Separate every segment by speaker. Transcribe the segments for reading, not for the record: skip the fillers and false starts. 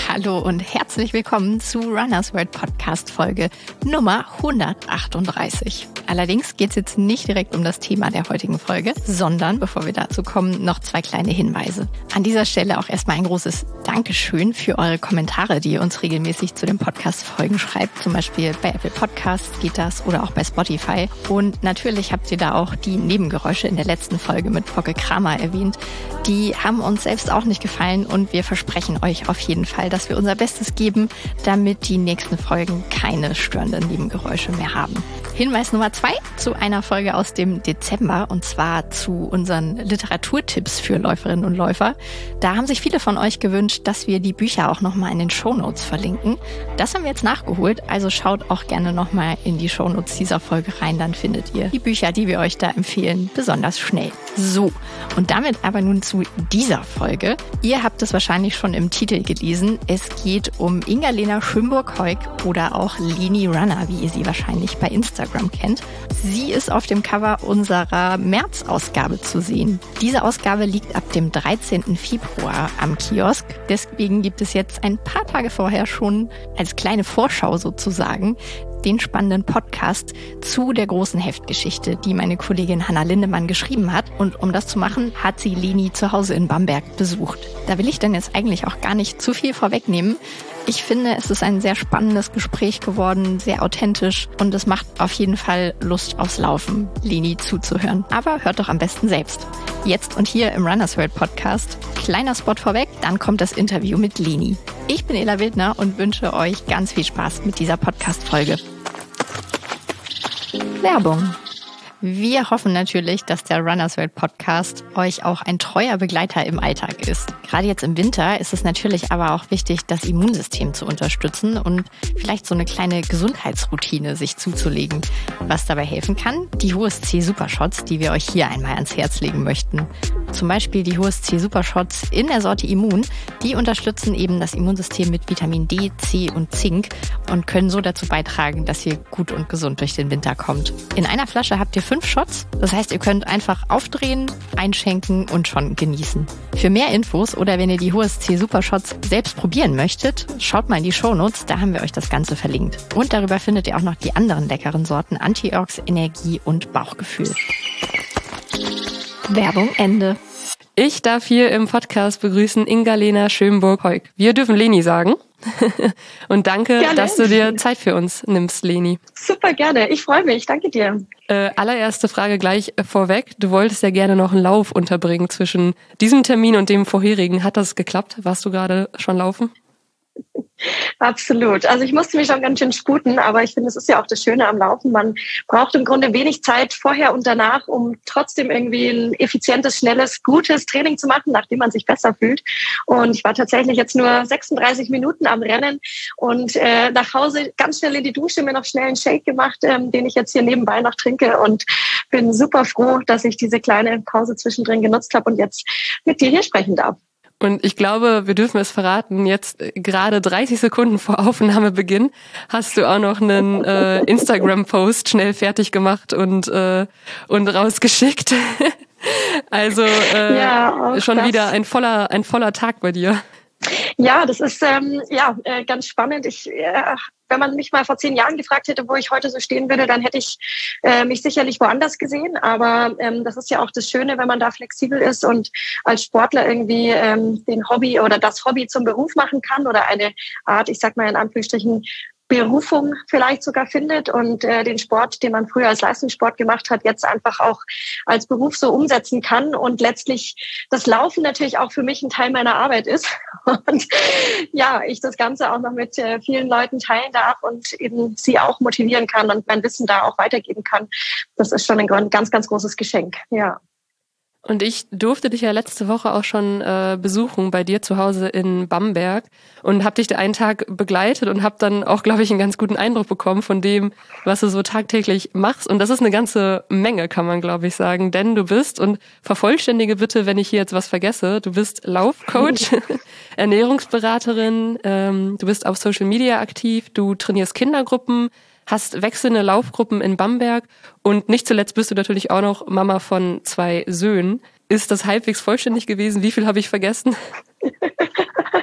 Speaker 1: Hallo und herzlich willkommen zu Runners World Podcast Folge Nummer 138. Allerdings geht es jetzt nicht direkt um das Thema der heutigen Folge, sondern, bevor wir dazu kommen, noch 2 kleine Hinweise. An dieser Stelle auch erstmal ein großes Dankeschön für eure Kommentare, die ihr uns regelmäßig zu den Podcast-Folgen schreibt. Zum Beispiel bei Apple Podcasts geht das oder auch bei Spotify. Und natürlich habt ihr da auch die Nebengeräusche in der letzten Folge mit Pogge Kramer erwähnt. Die haben uns selbst auch nicht gefallen und wir versprechen euch auf jeden Fall, dass wir unser Bestes geben, damit die nächsten Folgen keine störenden Nebengeräusche mehr haben. Hinweis Nummer 2 zu einer Folge aus dem Dezember und zwar zu unseren Literaturtipps für Läuferinnen und Läufer. Da haben sich viele von euch gewünscht, dass wir die Bücher auch nochmal in den Shownotes verlinken. Das haben wir jetzt nachgeholt, also schaut auch gerne nochmal in die Shownotes dieser Folge rein, dann findet ihr die Bücher, die wir euch da empfehlen, besonders schnell. So, und damit aber nun zu dieser Folge. Ihr habt es wahrscheinlich schon im Titel gelesen. Es geht um Inga-Lena Schönburg-Heuk oder auch Leni Runner, wie ihr sie wahrscheinlich bei Instagram kennt. Sie ist auf dem Cover unserer März-Ausgabe zu sehen. Diese Ausgabe liegt ab dem 13. Februar am Kiosk. Deswegen gibt es jetzt ein paar Tage vorher schon als kleine Vorschau sozusagen den spannenden Podcast zu der großen Heftgeschichte, die meine Kollegin Hanna Lindemann geschrieben hat. Und um das zu machen, hat sie Leni zu Hause in Bamberg besucht. Da will ich dann jetzt eigentlich auch gar nicht zu viel vorwegnehmen. Ich finde, es ist ein sehr spannendes Gespräch geworden, sehr authentisch und es macht auf jeden Fall Lust aufs Laufen, Leni zuzuhören. Aber hört doch am besten selbst. Jetzt und hier im Runners World Podcast. Kleiner Spot vorweg, dann kommt das Interview mit Leni. Ich bin Ela Wildner und wünsche euch ganz viel Spaß mit dieser Podcast-Folge. Werbung. Wir hoffen natürlich, dass der Runners World Podcast euch auch ein treuer Begleiter im Alltag ist. Gerade jetzt im Winter ist es natürlich aber auch wichtig, das Immunsystem zu unterstützen und vielleicht so eine kleine Gesundheitsroutine sich zuzulegen. Was dabei helfen kann, die HOSC Supershots, die wir euch hier einmal ans Herz legen möchten. Zum Beispiel die HOSC Supershots in der Sorte Immun, die unterstützen eben das Immunsystem mit Vitamin D, C und Zink und können so dazu beitragen, dass ihr gut und gesund durch den Winter kommt. In einer Flasche habt ihr 5 Shots, das heißt, ihr könnt einfach aufdrehen, einschenken und schon genießen. Für mehr Infos oder wenn ihr die HOSC Supershots selbst probieren möchtet, schaut mal in die Shownotes, da haben wir euch das Ganze verlinkt. Und darüber findet ihr auch noch die anderen leckeren Sorten Antiox, Energie und Bauchgefühl. Werbung Ende.
Speaker 2: Ich darf hier im Podcast begrüßen Inga-Lena Schönburg-Heuk. Wir dürfen Leni sagen. Und danke, gerne, dass du dir Zeit für uns nimmst, Leni.
Speaker 3: Super gerne, ich freue mich, danke dir.
Speaker 2: Allererste Frage gleich vorweg. Du wolltest ja gerne noch einen Lauf unterbringen zwischen diesem Termin und dem vorherigen. Hat das geklappt? Warst du gerade schon laufen?
Speaker 3: Absolut. Also ich musste mich schon ganz schön sputen, aber ich finde, es ist ja auch das Schöne am Laufen. Man braucht im Grunde wenig Zeit vorher und danach, um trotzdem irgendwie ein effizientes, schnelles, gutes Training zu machen, nachdem man sich besser fühlt. Und ich war tatsächlich jetzt nur 36 Minuten am Rennen und nach Hause ganz schnell in die Dusche, mir noch schnell einen Shake gemacht, den ich jetzt hier nebenbei noch trinke und bin super froh, dass ich diese kleine Pause zwischendrin genutzt habe und jetzt mit dir hier sprechen darf.
Speaker 2: Und ich glaube, wir dürfen es verraten, jetzt gerade 30 Sekunden vor Aufnahmebeginn hast du auch noch einen Instagram-Post schnell fertig gemacht und rausgeschickt. Also schon wieder ein voller Tag bei dir.
Speaker 3: Ja, das ist ganz spannend. Wenn man mich mal vor 10 Jahren gefragt hätte, wo ich heute so stehen würde, dann hätte ich mich sicherlich woanders gesehen. Aber das ist ja auch das Schöne, wenn man da flexibel ist und als Sportler irgendwie den Hobby oder das Hobby zum Beruf machen kann oder eine Art, ich sag mal in Anführungsstrichen, Berufung vielleicht sogar findet und den Sport, den man früher als Leistungssport gemacht hat, jetzt einfach auch als Beruf so umsetzen kann und letztlich das Laufen natürlich auch für mich ein Teil meiner Arbeit ist und ja, ich das Ganze auch noch mit vielen Leuten teilen darf und eben sie auch motivieren kann und mein Wissen da auch weitergeben kann. Das ist schon ein ganz, ganz großes Geschenk, ja.
Speaker 2: Und ich durfte dich ja letzte Woche auch schon besuchen bei dir zu Hause in Bamberg und habe dich da einen Tag begleitet und habe dann auch, glaube ich, einen ganz guten Eindruck bekommen von dem, was du so tagtäglich machst. Und das ist eine ganze Menge, kann man, glaube ich, sagen. Denn du bist, und vervollständige bitte, wenn ich hier jetzt was vergesse, du bist Laufcoach, Ernährungsberaterin, du bist auf Social Media aktiv, du trainierst Kindergruppen, hast wechselnde Laufgruppen in Bamberg und nicht zuletzt bist du natürlich auch noch Mama von 2 Söhnen. Ist das halbwegs vollständig gewesen? Wie viel habe ich vergessen?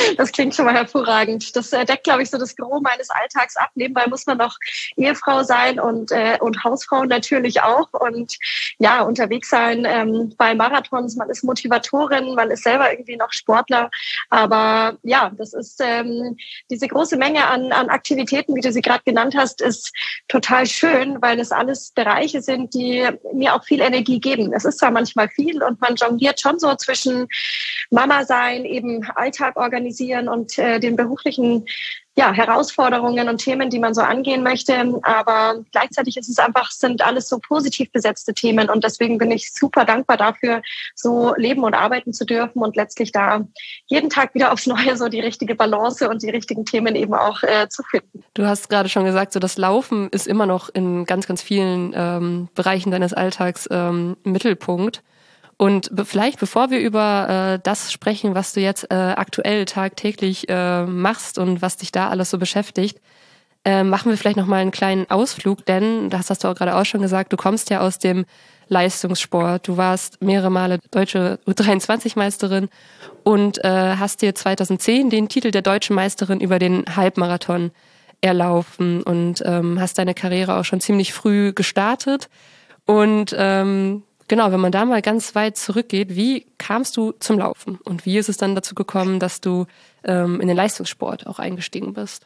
Speaker 3: Das klingt schon mal hervorragend. Das deckt, glaube ich, so das Gros meines Alltags ab. Nebenbei muss man noch Ehefrau sein und Hausfrau natürlich auch. Und ja, unterwegs sein bei Marathons. Man ist Motivatorin, man ist selber irgendwie noch Sportler. Aber ja, das ist diese große Menge an Aktivitäten, wie du sie gerade genannt hast, ist total schön, weil es alles Bereiche sind, die mir auch viel Energie geben. Es ist zwar manchmal viel und man jongliert schon so zwischen Mama sein, eben Alltag organisieren und den beruflichen Herausforderungen und Themen, die man so angehen möchte. Aber gleichzeitig ist es einfach, sind alles so positiv besetzte Themen. Und deswegen bin ich super dankbar dafür, so leben und arbeiten zu dürfen und letztlich da jeden Tag wieder aufs Neue so die richtige Balance und die richtigen Themen eben auch zu finden.
Speaker 2: Du hast gerade schon gesagt, so das Laufen ist immer noch in ganz, ganz vielen Bereichen deines Alltags im Mittelpunkt. Und vielleicht, bevor wir über das sprechen, was du jetzt aktuell tagtäglich machst und was dich da alles so beschäftigt, machen wir vielleicht nochmal einen kleinen Ausflug, denn, das hast du auch gerade auch schon gesagt, du kommst ja aus dem Leistungssport. Du warst mehrere Male deutsche U23-Meisterin und hast dir 2010 den Titel der deutschen Meisterin über den Halbmarathon erlaufen und hast deine Karriere auch schon ziemlich früh gestartet. Und genau, wenn man da mal ganz weit zurückgeht, wie kamst du zum Laufen und wie ist es dann dazu gekommen, dass du in den Leistungssport auch eingestiegen bist?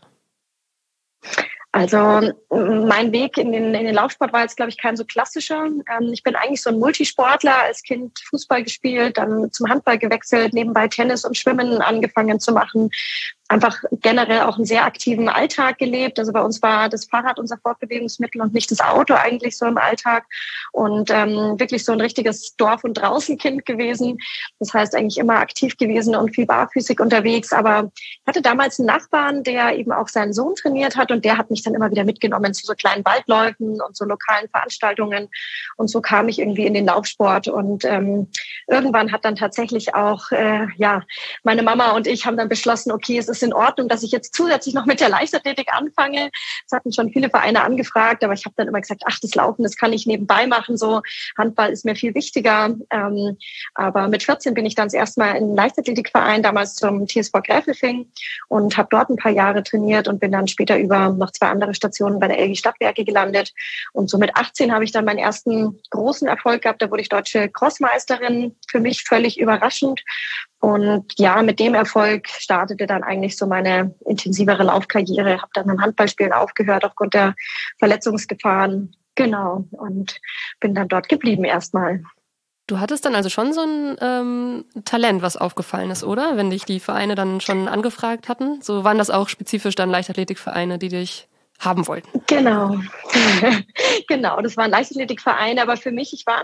Speaker 3: Also mein Weg in den Laufsport war jetzt, glaube ich, kein so klassischer. Ich bin eigentlich so ein Multisportler, als Kind Fußball gespielt, dann zum Handball gewechselt, nebenbei Tennis und Schwimmen angefangen zu machen. Einfach generell auch einen sehr aktiven Alltag gelebt. Also bei uns war das Fahrrad unser Fortbewegungsmittel und nicht das Auto eigentlich so im Alltag. Und wirklich so ein richtiges Dorf- und Draußenkind gewesen. Das heißt eigentlich immer aktiv gewesen und viel barfüßig unterwegs. Aber ich hatte damals einen Nachbarn, der eben auch seinen Sohn trainiert hat und der hat mich dann immer wieder mitgenommen zu so kleinen Waldläufen und so lokalen Veranstaltungen. Und so kam ich irgendwie in den Laufsport. Und irgendwann hat dann tatsächlich auch meine Mama und ich haben dann beschlossen, okay, es ist in Ordnung, dass ich jetzt zusätzlich noch mit der Leichtathletik anfange. Es hatten schon viele Vereine angefragt, aber ich habe dann immer gesagt, ach, das Laufen, das kann ich nebenbei machen. So Handball ist mir viel wichtiger. Aber mit 14 bin ich dann das erste Mal in einen Leichtathletikverein, damals zum TSV Gräfelfing und habe dort ein paar Jahre trainiert und bin dann später über noch 2 andere Stationen bei der LG Stadtwerke gelandet. Und so mit 18 habe ich dann meinen ersten großen Erfolg gehabt. Da wurde ich deutsche Crossmeisterin, für mich völlig überraschend. Und ja, mit dem Erfolg startete dann eigentlich so meine intensivere Laufkarriere. Habe dann beim Handballspielen aufgehört aufgrund der Verletzungsgefahren. Genau. Und bin dann dort geblieben erstmal.
Speaker 2: Du hattest dann also schon so ein Talent, was aufgefallen ist, oder? Wenn dich die Vereine dann schon angefragt hatten. So waren das auch spezifisch dann Leichtathletikvereine, die dich haben wollten.
Speaker 3: Genau. Genau, das waren Leichtathletikvereine, aber für mich, ich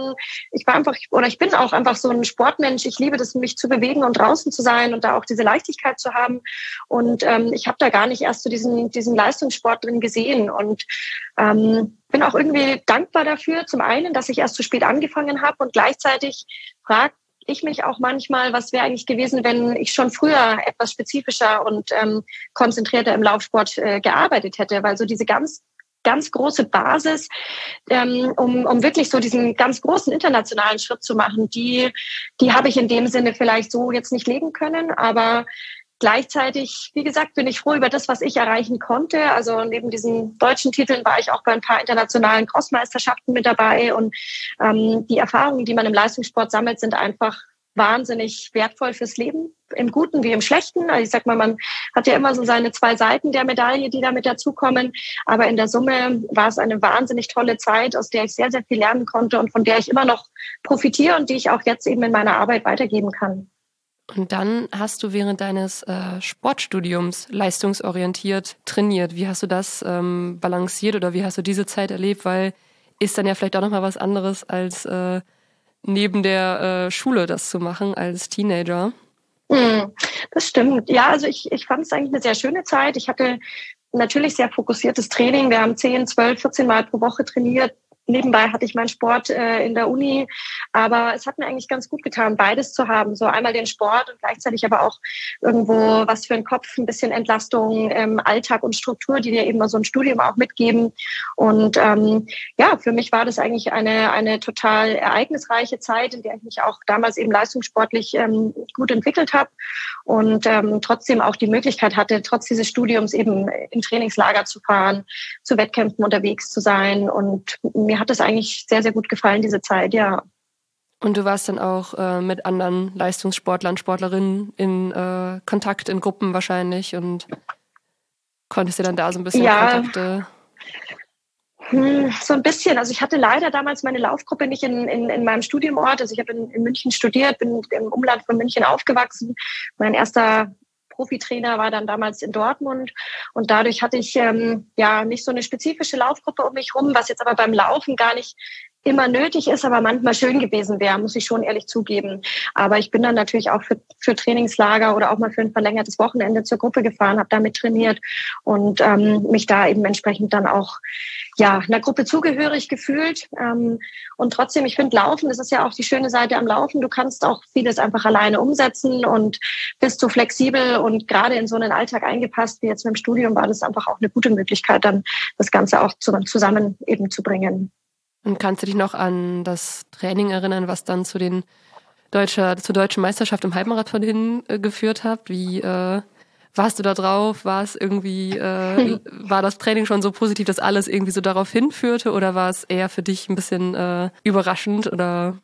Speaker 3: bin auch einfach so ein Sportmensch. Ich liebe das, mich zu bewegen und draußen zu sein und da auch diese Leichtigkeit zu haben. Und ich habe da gar nicht erst so diesen Leistungssport drin gesehen und bin auch irgendwie dankbar dafür, zum einen, dass ich erst zu spät angefangen habe und gleichzeitig frage ich mich auch manchmal, was wäre eigentlich gewesen, wenn ich schon früher etwas spezifischer und konzentrierter im Laufsport gearbeitet hätte, weil so diese ganz große Basis, um wirklich so diesen ganz großen internationalen Schritt zu machen, die habe ich in dem Sinne vielleicht so jetzt nicht legen können, aber gleichzeitig, wie gesagt, bin ich froh über das, was ich erreichen konnte. Also neben diesen deutschen Titeln war ich auch bei ein paar internationalen Crossmeisterschaften mit dabei. Und die Erfahrungen, die man im Leistungssport sammelt, sind einfach wahnsinnig wertvoll fürs Leben, im Guten wie im Schlechten. Also ich sag mal, man hat ja immer so seine 2 Seiten der Medaille, die da mit dazukommen. Aber in der Summe war es eine wahnsinnig tolle Zeit, aus der ich sehr, sehr viel lernen konnte und von der ich immer noch profitiere und die ich auch jetzt eben in meiner Arbeit weitergeben kann.
Speaker 2: Und dann hast du während deines Sportstudiums leistungsorientiert trainiert. Wie hast du das balanciert oder wie hast du diese Zeit erlebt? Weil ist dann ja vielleicht auch nochmal was anderes, als neben der Schule das zu machen als Teenager.
Speaker 3: Das stimmt. Ja, also ich fand es eigentlich eine sehr schöne Zeit. Ich hatte natürlich sehr fokussiertes Training. Wir haben 10, 12, 14 Mal pro Woche trainiert. Nebenbei hatte ich meinen Sport in der Uni, aber es hat mir eigentlich ganz gut getan, beides zu haben. So einmal den Sport und gleichzeitig aber auch irgendwo was für den Kopf, ein bisschen Entlastung, Alltag und Struktur, die dir eben so ein Studium auch mitgeben. Und für mich war das eigentlich eine total ereignisreiche Zeit, in der ich mich auch damals eben leistungssportlich gut entwickelt habe und trotzdem auch die Möglichkeit hatte, trotz dieses Studiums eben in Trainingslager zu fahren, zu Wettkämpfen unterwegs zu sein. Und mir hat es eigentlich sehr, sehr gut gefallen, diese Zeit, ja.
Speaker 2: Und du warst dann auch mit anderen Leistungssportlern, Sportlerinnen in Kontakt, in Gruppen wahrscheinlich und konntest dir dann da so ein bisschen Kontakte...
Speaker 3: So ein bisschen. Also ich hatte leider damals meine Laufgruppe nicht in meinem Studiumort. Also ich habe in München studiert, bin im Umland von München aufgewachsen. Mein erster Profitrainer war dann damals in Dortmund und dadurch hatte ich nicht so eine spezifische Laufgruppe um mich rum, was jetzt aber beim Laufen gar nicht immer nötig ist, aber manchmal schön gewesen wäre, muss ich schon ehrlich zugeben. Aber ich bin dann natürlich auch für Trainingslager oder auch mal für ein verlängertes Wochenende zur Gruppe gefahren, habe damit trainiert und mich da eben entsprechend dann auch einer Gruppe zugehörig gefühlt. Und trotzdem, ich finde Laufen, das ist ja auch die schöne Seite am Laufen. Du kannst auch vieles einfach alleine umsetzen und bist so flexibel und gerade in so einen Alltag eingepasst, wie jetzt mit dem Studium, war das einfach auch eine gute Möglichkeit, dann das Ganze auch zusammen eben zu bringen.
Speaker 2: Und kannst du dich noch an das Training erinnern, was dann zur deutschen Meisterschaft im Halbmarathon hingeführt hat? Wie warst du da drauf? War es irgendwie, war das Training schon so positiv, dass alles irgendwie so darauf hinführte, oder war es eher für dich ein bisschen überraschend oder?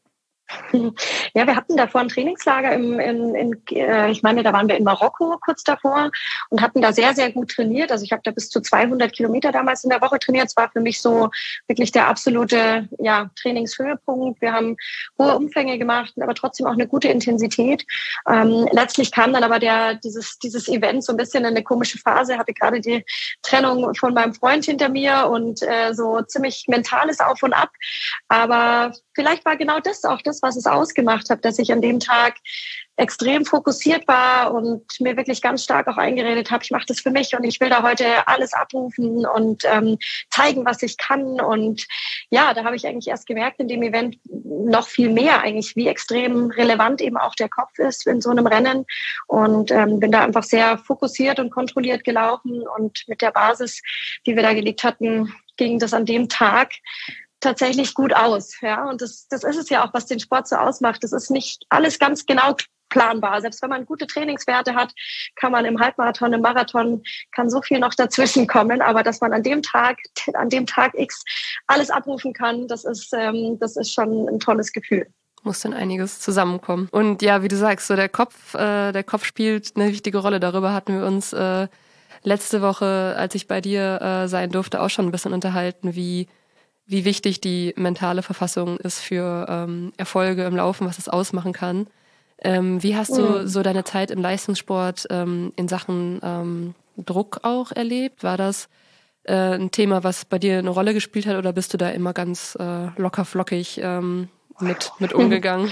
Speaker 3: Ja, wir hatten davor ein Trainingslager ich meine, da waren wir in Marokko kurz davor und hatten da sehr, sehr gut trainiert. Also ich habe da bis zu 200 Kilometer damals in der Woche trainiert. Es war für mich so wirklich der absolute Trainingshöhepunkt. Wir haben hohe Umfänge gemacht, aber trotzdem auch eine gute Intensität. Letztlich kam dann aber dieses Event so ein bisschen in eine komische Phase. Hatte gerade die Trennung von meinem Freund hinter mir und so ziemlich mentales Auf und Ab. Aber vielleicht war genau das auch das, was es ausgemacht hat, dass ich an dem Tag extrem fokussiert war und mir wirklich ganz stark auch eingeredet habe, ich mache das für mich und ich will da heute alles abrufen und zeigen, was ich kann. Und ja, da habe ich eigentlich erst gemerkt in dem Event noch viel mehr eigentlich, wie extrem relevant eben auch der Kopf ist in so einem Rennen und bin da einfach sehr fokussiert und kontrolliert gelaufen und mit der Basis, die wir da gelegt hatten, ging das an dem Tag tatsächlich gut aus. Ja, und das ist es ja auch, was den Sport so ausmacht. Das ist nicht alles ganz genau planbar. Selbst wenn man gute Trainingswerte hat, kann man im Halbmarathon, im Marathon, kann so viel noch dazwischen kommen. Aber dass man an dem Tag X alles abrufen kann, das ist schon ein tolles Gefühl.
Speaker 2: Muss dann einiges zusammenkommen. Und ja, wie du sagst, so der Kopf spielt eine wichtige Rolle. Darüber hatten wir uns letzte Woche, als ich bei dir sein durfte, auch schon ein bisschen unterhalten, wie wichtig die mentale Verfassung ist für Erfolge im Laufen, was es ausmachen kann. Wie hast du so deine Zeit im Leistungssport in Sachen Druck auch erlebt? War das ein Thema, was bei dir eine Rolle gespielt hat, oder bist du da immer ganz locker flockig mit umgegangen?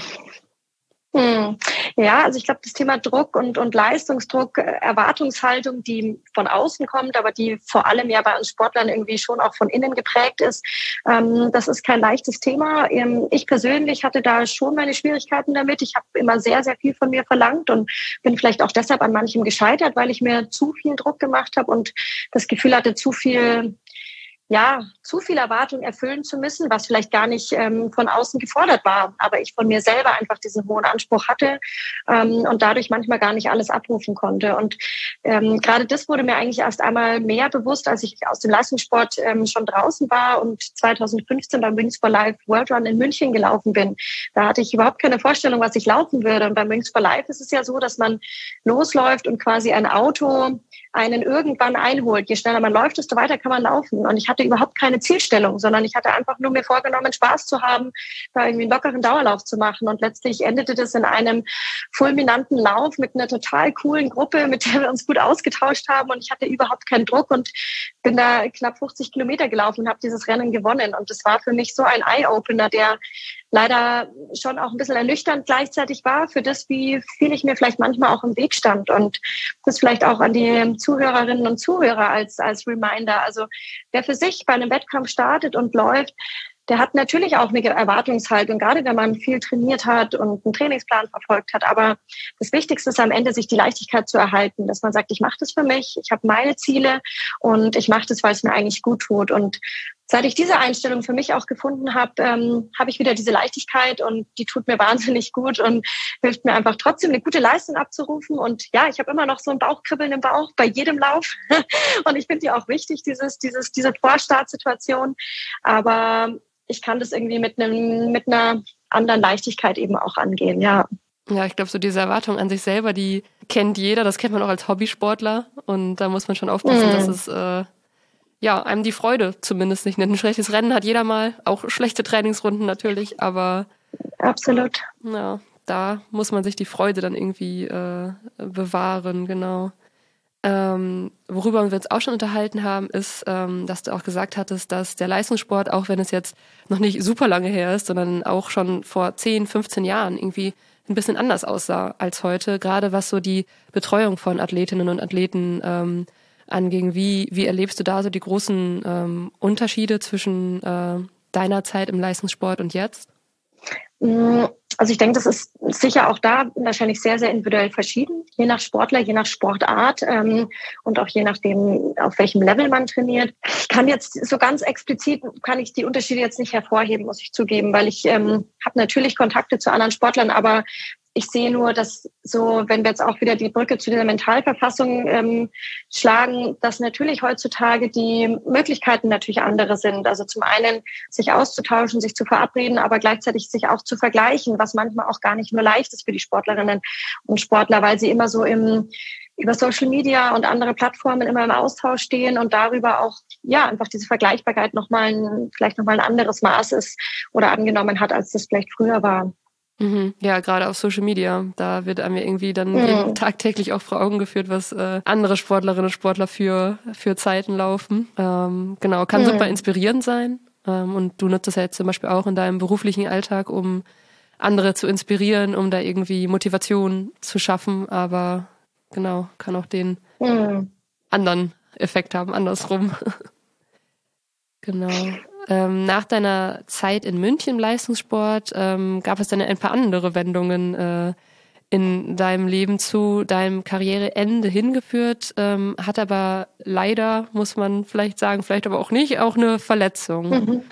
Speaker 3: Ja, also ich glaube, das Thema Druck und Leistungsdruck, Erwartungshaltung, die von außen kommt, aber die vor allem ja bei uns Sportlern irgendwie schon auch von innen geprägt ist, das ist kein leichtes Thema. Ich persönlich hatte da schon meine Schwierigkeiten damit. Ich habe immer sehr, sehr viel von mir verlangt und bin vielleicht auch deshalb an manchem gescheitert, weil ich mir zu viel Druck gemacht habe und das Gefühl hatte, zu viel Erwartung erfüllen zu müssen, was vielleicht gar nicht von außen gefordert war, aber ich von mir selber einfach diesen hohen Anspruch hatte und dadurch manchmal gar nicht alles abrufen konnte. Und gerade das wurde mir eigentlich erst einmal mehr bewusst, als ich aus dem Leistungssport schon draußen war und 2015 beim Wings for Life World Run in München gelaufen bin. Da hatte ich überhaupt keine Vorstellung, was ich laufen würde. Und beim Wings for Life ist es ja so, dass man losläuft und quasi ein Auto einen irgendwann einholt. Je schneller man läuft, desto weiter kann man laufen. Und ich hatte überhaupt keine Zielstellung, sondern ich hatte einfach nur mir vorgenommen, Spaß zu haben, da irgendwie einen lockeren Dauerlauf zu machen. Und letztlich endete das in einem fulminanten Lauf mit einer total coolen Gruppe, mit der wir uns gut ausgetauscht haben und ich hatte überhaupt keinen Druck und bin da knapp 50 Kilometer gelaufen und habe dieses Rennen gewonnen. Und das war für mich so ein Eye-Opener, der leider schon auch ein bisschen ernüchternd gleichzeitig war für das, wie viel ich mir vielleicht manchmal auch im Weg stand. Und das vielleicht auch an die Zuhörerinnen und Zuhörer als Reminder. Also wer für sich bei einem Wettkampf startet und läuft, der hat natürlich auch eine Erwartungshaltung, gerade wenn man viel trainiert hat und einen Trainingsplan verfolgt hat. Aber das Wichtigste ist am Ende, sich die Leichtigkeit zu erhalten, dass man sagt, ich mache das für mich, ich habe meine Ziele und ich mache das, weil es mir eigentlich gut tut. Und seit ich diese Einstellung für mich auch gefunden habe, habe ich wieder diese Leichtigkeit und die tut mir wahnsinnig gut und hilft mir einfach trotzdem eine gute Leistung abzurufen. Und ja, ich habe immer noch so ein Bauchkribbeln im Bauch bei jedem Lauf und ich finde die auch wichtig, diese Vorstartsituation. Aber ich kann das irgendwie mit einer anderen Leichtigkeit eben auch angehen, ja.
Speaker 2: Ja, ich glaube, so diese Erwartung an sich selber, die kennt jeder, das kennt man auch als Hobbysportler und da muss man schon aufpassen, dass es einem die Freude zumindest nicht nimmt. Ein schlechtes Rennen hat jeder mal, auch schlechte Trainingsrunden natürlich, aber
Speaker 3: absolut.
Speaker 2: Ja, da muss man sich die Freude dann irgendwie bewahren, genau. Worüber wir uns auch schon unterhalten haben, ist, dass du auch gesagt hattest, dass der Leistungssport, auch wenn es jetzt noch nicht super lange her ist, sondern auch schon vor 10, 15 Jahren irgendwie ein bisschen anders aussah als heute, gerade was so die Betreuung von Athletinnen und Athleten anging. Wie erlebst du da so die großen Unterschiede zwischen deiner Zeit im Leistungssport und jetzt?
Speaker 3: Also ich denke, das ist sicher auch da wahrscheinlich sehr, sehr individuell verschieden, je nach Sportler, je nach Sportart und auch je nachdem, auf welchem Level man trainiert. Ich kann jetzt so ganz explizit, kann ich die Unterschiede jetzt nicht hervorheben, muss ich zugeben, weil ich habe natürlich Kontakte zu anderen Sportlern, aber ich sehe nur, dass so, wenn wir jetzt auch wieder die Brücke zu dieser Mentalverfassung schlagen, dass natürlich heutzutage die Möglichkeiten natürlich andere sind. Also zum einen sich auszutauschen, sich zu verabreden, aber gleichzeitig sich auch zu vergleichen, was manchmal auch gar nicht nur leicht ist für die Sportlerinnen und Sportler, weil sie immer so über Social Media und andere Plattformen immer im Austausch stehen und darüber auch einfach diese Vergleichbarkeit vielleicht nochmal ein anderes Maß ist oder angenommen hat, als das vielleicht früher war.
Speaker 2: Ja, gerade auf Social Media, da wird einem irgendwie dann tagtäglich auch vor Augen geführt, was andere Sportlerinnen und Sportler für Zeiten laufen. Genau, kann super inspirierend sein. Und du nutzt das ja jetzt zum Beispiel auch in deinem beruflichen Alltag, um andere zu inspirieren, um da irgendwie Motivation zu schaffen. Aber genau, kann auch den anderen Effekt haben, andersrum. Genau. Nach deiner Zeit in München im Leistungssport gab es dann ein paar andere Wendungen in deinem Leben zu deinem Karriereende hingeführt, hat aber leider, muss man vielleicht sagen, vielleicht aber auch nicht, auch eine Verletzung.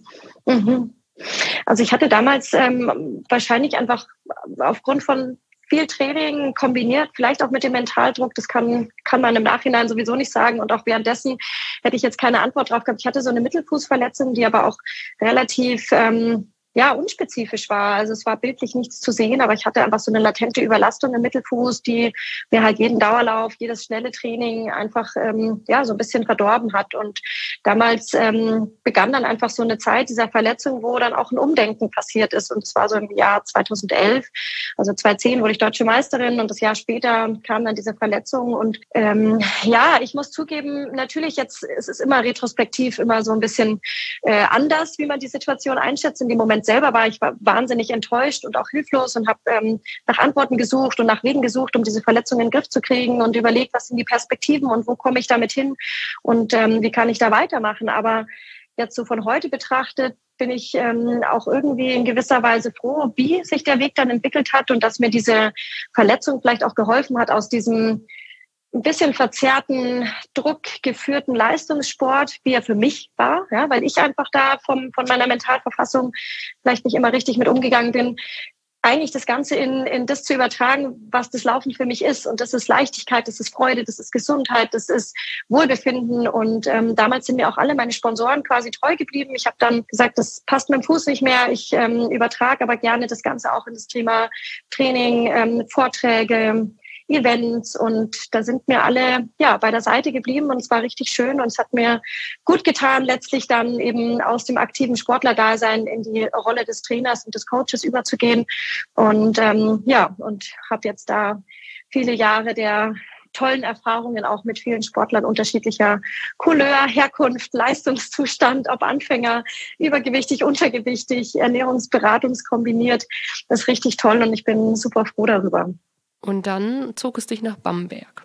Speaker 3: Also ich hatte damals wahrscheinlich einfach aufgrund von viel Training kombiniert, vielleicht auch mit dem Mentaldruck, das kann man im Nachhinein sowieso nicht sagen und auch währenddessen hätte ich jetzt keine Antwort drauf gehabt. Ich hatte so eine Mittelfußverletzung, die aber auch relativ unspezifisch war. Also es war bildlich nichts zu sehen, aber ich hatte einfach so eine latente Überlastung im Mittelfuß, die mir halt jeden Dauerlauf, jedes schnelle Training einfach so ein bisschen verdorben hat. Und damals begann dann einfach so eine Zeit dieser Verletzung, wo dann auch ein Umdenken passiert ist. Und es war so im Jahr 2011, also 2010 wurde ich Deutsche Meisterin und das Jahr später kam dann diese Verletzung. Und ich muss zugeben, natürlich jetzt, es ist immer retrospektiv immer so ein bisschen anders, wie man die Situation einschätzt. In dem Moment selber war ich wahnsinnig enttäuscht und auch hilflos und habe nach Antworten gesucht und nach Wegen gesucht, um diese Verletzung in den Griff zu kriegen und überlegt, was sind die Perspektiven und wo komme ich damit hin und wie kann ich da weitermachen. Aber jetzt so von heute betrachtet bin ich auch irgendwie in gewisser Weise froh, wie sich der Weg dann entwickelt hat und dass mir diese Verletzung vielleicht auch geholfen hat, aus diesem ein bisschen verzerrten, druckgeführten Leistungssport, wie er für mich war, ja, weil ich einfach da von meiner Mentalverfassung vielleicht nicht immer richtig mit umgegangen bin, eigentlich das Ganze in das zu übertragen, was das Laufen für mich ist. Und das ist Leichtigkeit, das ist Freude, das ist Gesundheit, das ist Wohlbefinden. Und damals sind mir auch alle meine Sponsoren quasi treu geblieben. Ich habe dann gesagt, das passt mit dem Fuß nicht mehr. Ich übertrage aber gerne das Ganze auch in das Thema Training, Vorträge, Events und da sind mir alle bei der Seite geblieben und es war richtig schön und es hat mir gut getan, letztlich dann eben aus dem aktiven Sportlerdasein in die Rolle des Trainers und des Coaches überzugehen und und habe jetzt da viele Jahre der tollen Erfahrungen auch mit vielen Sportlern unterschiedlicher Couleur, Herkunft, Leistungszustand, ob Anfänger, übergewichtig, untergewichtig, ernährungsberatungskombiniert. Das ist richtig toll und ich bin super froh darüber.
Speaker 2: Und dann zog es dich nach Bamberg.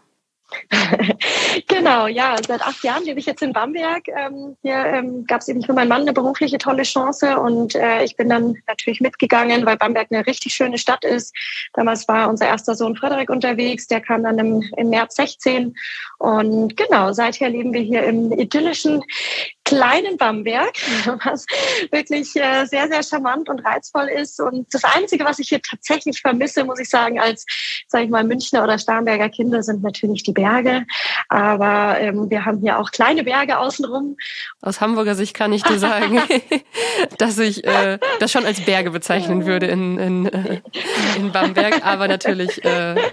Speaker 3: Genau, ja, seit 8 Jahren lebe ich jetzt in Bamberg. Hier gab es eben für meinen Mann eine berufliche tolle Chance und ich bin dann natürlich mitgegangen, weil Bamberg eine richtig schöne Stadt ist. Damals war unser erster Sohn Frederik unterwegs, der kam dann im März 16 und genau, seither leben wir hier im idyllischen kleinen Bamberg, was wirklich sehr, sehr charmant und reizvoll ist. Und das Einzige, was ich hier tatsächlich vermisse, muss ich sagen, als, sage ich mal, Münchner oder Starnberger Kinder, sind natürlich die Berge. Aber wir haben hier auch kleine Berge außenrum.
Speaker 2: Aus Hamburger Sicht kann ich dir sagen, dass ich das schon als Berge bezeichnen würde in Bamberg. Aber natürlich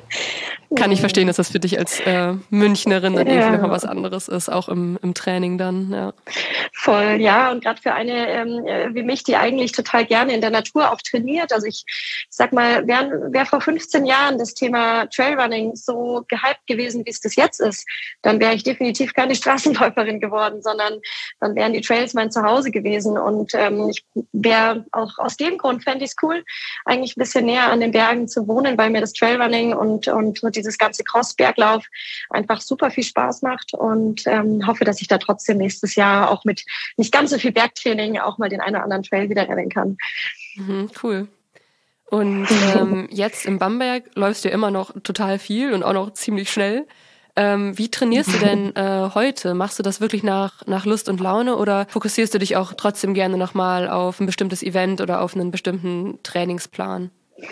Speaker 2: kann ich verstehen, dass das für dich als Münchnerin dann irgendwie nochmal was anderes ist, auch im Training dann, ja.
Speaker 3: Voll, ja. Und gerade für eine wie mich, die eigentlich total gerne in der Natur auch trainiert. Also ich sag mal, wäre vor 15 Jahren das Thema Trailrunning so gehypt gewesen, wie es das jetzt ist, dann wäre ich definitiv keine Straßenläuferin geworden, sondern dann wären die Trails mein Zuhause gewesen. Und ich wäre auch aus dem Grund, fände ich es cool, eigentlich ein bisschen näher an den Bergen zu wohnen, weil mir das Trailrunning und so dieses ganze Cross-Berglauf einfach super viel Spaß macht und hoffe, dass ich da trotzdem nächstes Jahr auch mit nicht ganz so viel Bergtraining auch mal den einen oder anderen Trail wieder rennen kann.
Speaker 2: Cool. Und jetzt in Bamberg läufst du ja immer noch total viel und auch noch ziemlich schnell. Wie trainierst du denn heute? Machst du das wirklich nach Lust und Laune oder fokussierst du dich auch trotzdem gerne nochmal auf ein bestimmtes Event oder auf einen bestimmten Trainingsplan?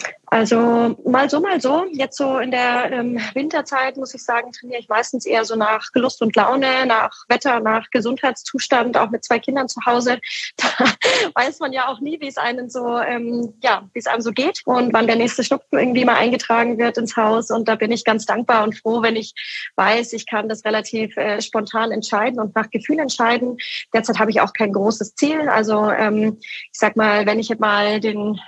Speaker 3: Also mal so. Jetzt so in der Winterzeit, muss ich sagen, trainiere ich meistens eher so nach Lust und Laune, nach Wetter, nach Gesundheitszustand, auch mit 2 Kindern zu Hause. Da weiß man ja auch nie, wie es einem so, wie es einem so geht und wann der nächste Schnupfen irgendwie mal eingetragen wird ins Haus. Und da bin ich ganz dankbar und froh, wenn ich weiß, ich kann das relativ spontan entscheiden und nach Gefühl entscheiden. Derzeit habe ich auch kein großes Ziel. Also ich sag mal, wenn ich jetzt mal den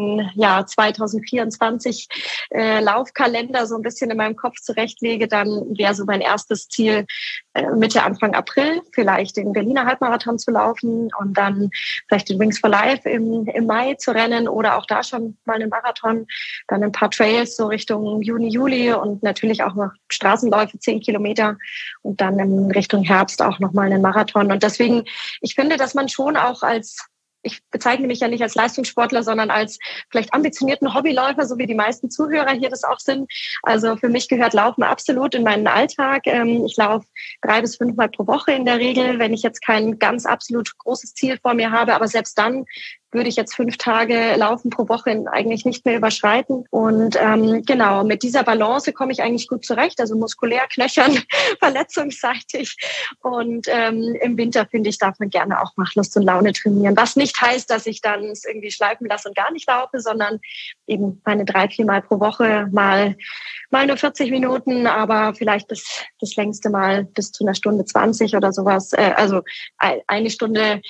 Speaker 3: 2024 Laufkalender so ein bisschen in meinem Kopf zurechtlege, dann wäre so mein erstes Ziel Mitte, Anfang April vielleicht den Berliner Halbmarathon zu laufen und dann vielleicht den Wings for Life im Mai zu rennen oder auch da schon mal einen Marathon, dann ein paar Trails so Richtung Juni, Juli und natürlich auch noch Straßenläufe, 10 Kilometer und dann in Richtung Herbst auch noch mal einen Marathon. Und deswegen, ich finde, dass man schon auch ich bezeichne mich ja nicht als Leistungssportler, sondern als vielleicht ambitionierten Hobbyläufer, so wie die meisten Zuhörer hier das auch sind. Also für mich gehört Laufen absolut in meinen Alltag. Ich laufe 3 bis 5 Mal pro Woche in der Regel, wenn ich jetzt kein ganz absolut großes Ziel vor mir habe. Aber selbst dann würde ich jetzt 5 Tage Laufen pro Woche eigentlich nicht mehr überschreiten. Und genau, mit dieser Balance komme ich eigentlich gut zurecht. Also muskulär, knöchern, verletzungsseitig. Und im Winter, finde ich, darf man gerne auch nach Lust und Laune trainieren. Was nicht heißt, dass ich dann es irgendwie schleifen lasse und gar nicht laufe, sondern eben meine 3, 4 Mal pro Woche mal nur 40 Minuten, aber vielleicht das längste Mal bis zu 1:20 oder sowas. Also 1 Stunde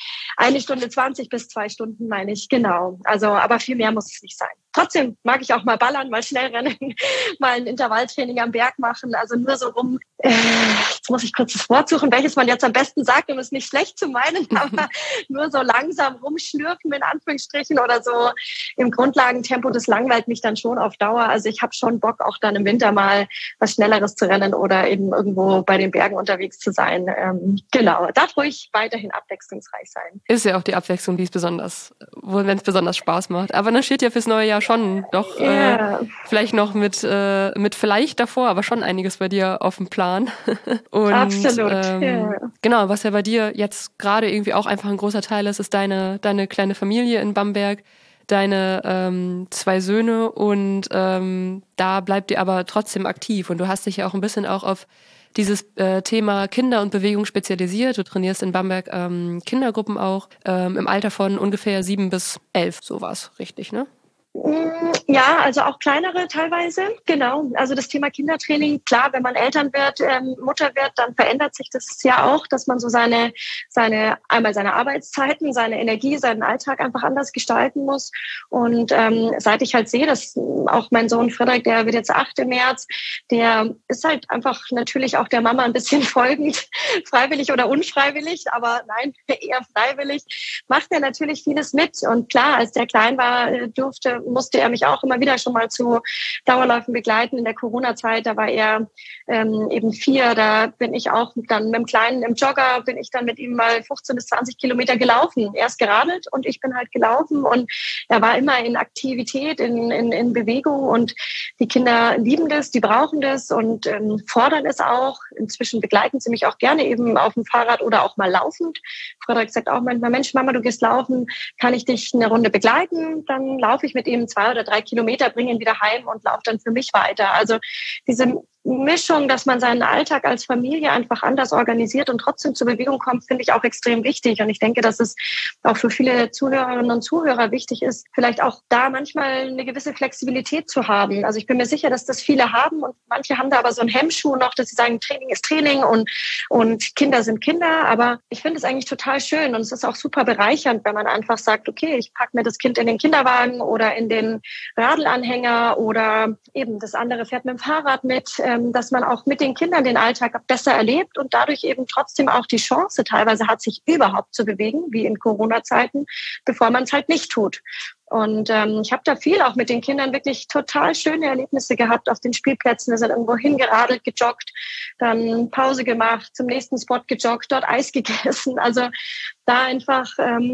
Speaker 3: 20 bis 2 Stunden meine ich, genau. Also, aber viel mehr muss es nicht sein. Trotzdem mag ich auch mal ballern, mal schnell rennen, mal ein Intervalltraining am Berg machen. Also nur so rum, jetzt muss ich kurz das Wort suchen, welches man jetzt am besten sagt, um es nicht schlecht zu meinen, aber nur so langsam rumschlürfen in Anführungsstrichen oder so im Grundlagentempo, das langweilt mich dann schon auf Dauer. Also ich habe schon Bock, auch dann im Winter mal was Schnelleres zu rennen oder eben irgendwo bei den Bergen unterwegs zu sein. Genau, darf ruhig weiterhin abwechslungsreich sein.
Speaker 2: Ist ja auch die Abwechslung, die es besonders, wenn es besonders Spaß macht. Aber dann steht ja fürs neue Jahr schon doch vielleicht noch mit vielleicht davor, aber schon einiges bei dir auf dem Plan. Und,
Speaker 3: absolut.
Speaker 2: Genau, was ja bei dir jetzt gerade irgendwie auch einfach ein großer Teil ist deine kleine Familie in Bamberg, deine 2 Söhne und da bleibt ihr aber trotzdem aktiv und du hast dich ja auch ein bisschen auch auf dieses Thema Kinder und Bewegung spezialisiert. Du trainierst in Bamberg Kindergruppen auch im Alter von ungefähr 7 bis 11, sowas, richtig, ne?
Speaker 3: Ja, also auch kleinere teilweise, genau. Also das Thema Kindertraining, klar, wenn man Eltern wird, Mutter wird, dann verändert sich das ja auch, dass man so seine Arbeitszeiten, seine Energie, seinen Alltag einfach anders gestalten muss. Und seit ich halt sehe, dass auch mein Sohn Frederik, der wird jetzt 8 im März, der ist halt einfach natürlich auch der Mama ein bisschen folgend, freiwillig oder unfreiwillig, aber nein, eher freiwillig, macht er natürlich vieles mit. Und klar, als der klein war, musste er mich auch immer wieder schon mal zu Dauerläufen begleiten. In der Corona-Zeit, da war er eben 4, da bin ich auch dann mit dem Kleinen im Jogger, bin ich dann mit ihm mal 15 bis 20 Kilometer gelaufen. Er ist geradelt und ich bin halt gelaufen und er war immer in Aktivität, in Bewegung und die Kinder lieben das, die brauchen das und fordern es auch. Inzwischen begleiten sie mich auch gerne eben auf dem Fahrrad oder auch mal laufend. Frederik sagt auch manchmal, Mensch, Mama, du gehst laufen, kann ich dich eine Runde begleiten? Dann laufe ich mit ihm 2 oder 3 Kilometer, bringe ihn wieder heim und laufe dann für mich weiter. Also diese Mischung, dass man seinen Alltag als Familie einfach anders organisiert und trotzdem zur Bewegung kommt, finde ich auch extrem wichtig. Und ich denke, dass es auch für viele Zuhörerinnen und Zuhörer wichtig ist, vielleicht auch da manchmal eine gewisse Flexibilität zu haben. Also ich bin mir sicher, dass das viele haben und manche haben da aber so einen Hemmschuh noch, dass sie sagen, Training ist Training und Kinder sind Kinder. Aber ich finde es eigentlich total schön und es ist auch super bereichernd, wenn man einfach sagt, okay, ich packe mir das Kind in den Kinderwagen oder in den Radlanhänger oder eben das andere fährt mit dem Fahrrad mit, dass man auch mit den Kindern den Alltag besser erlebt und dadurch eben trotzdem auch die Chance teilweise hat, sich überhaupt zu bewegen, wie in Corona-Zeiten, bevor man es halt nicht tut. Und ich habe da viel auch mit den Kindern wirklich total schöne Erlebnisse gehabt auf den Spielplätzen. Wir sind irgendwo hingeradelt, gejoggt, dann Pause gemacht, zum nächsten Spot gejoggt, dort Eis gegessen. Also da einfach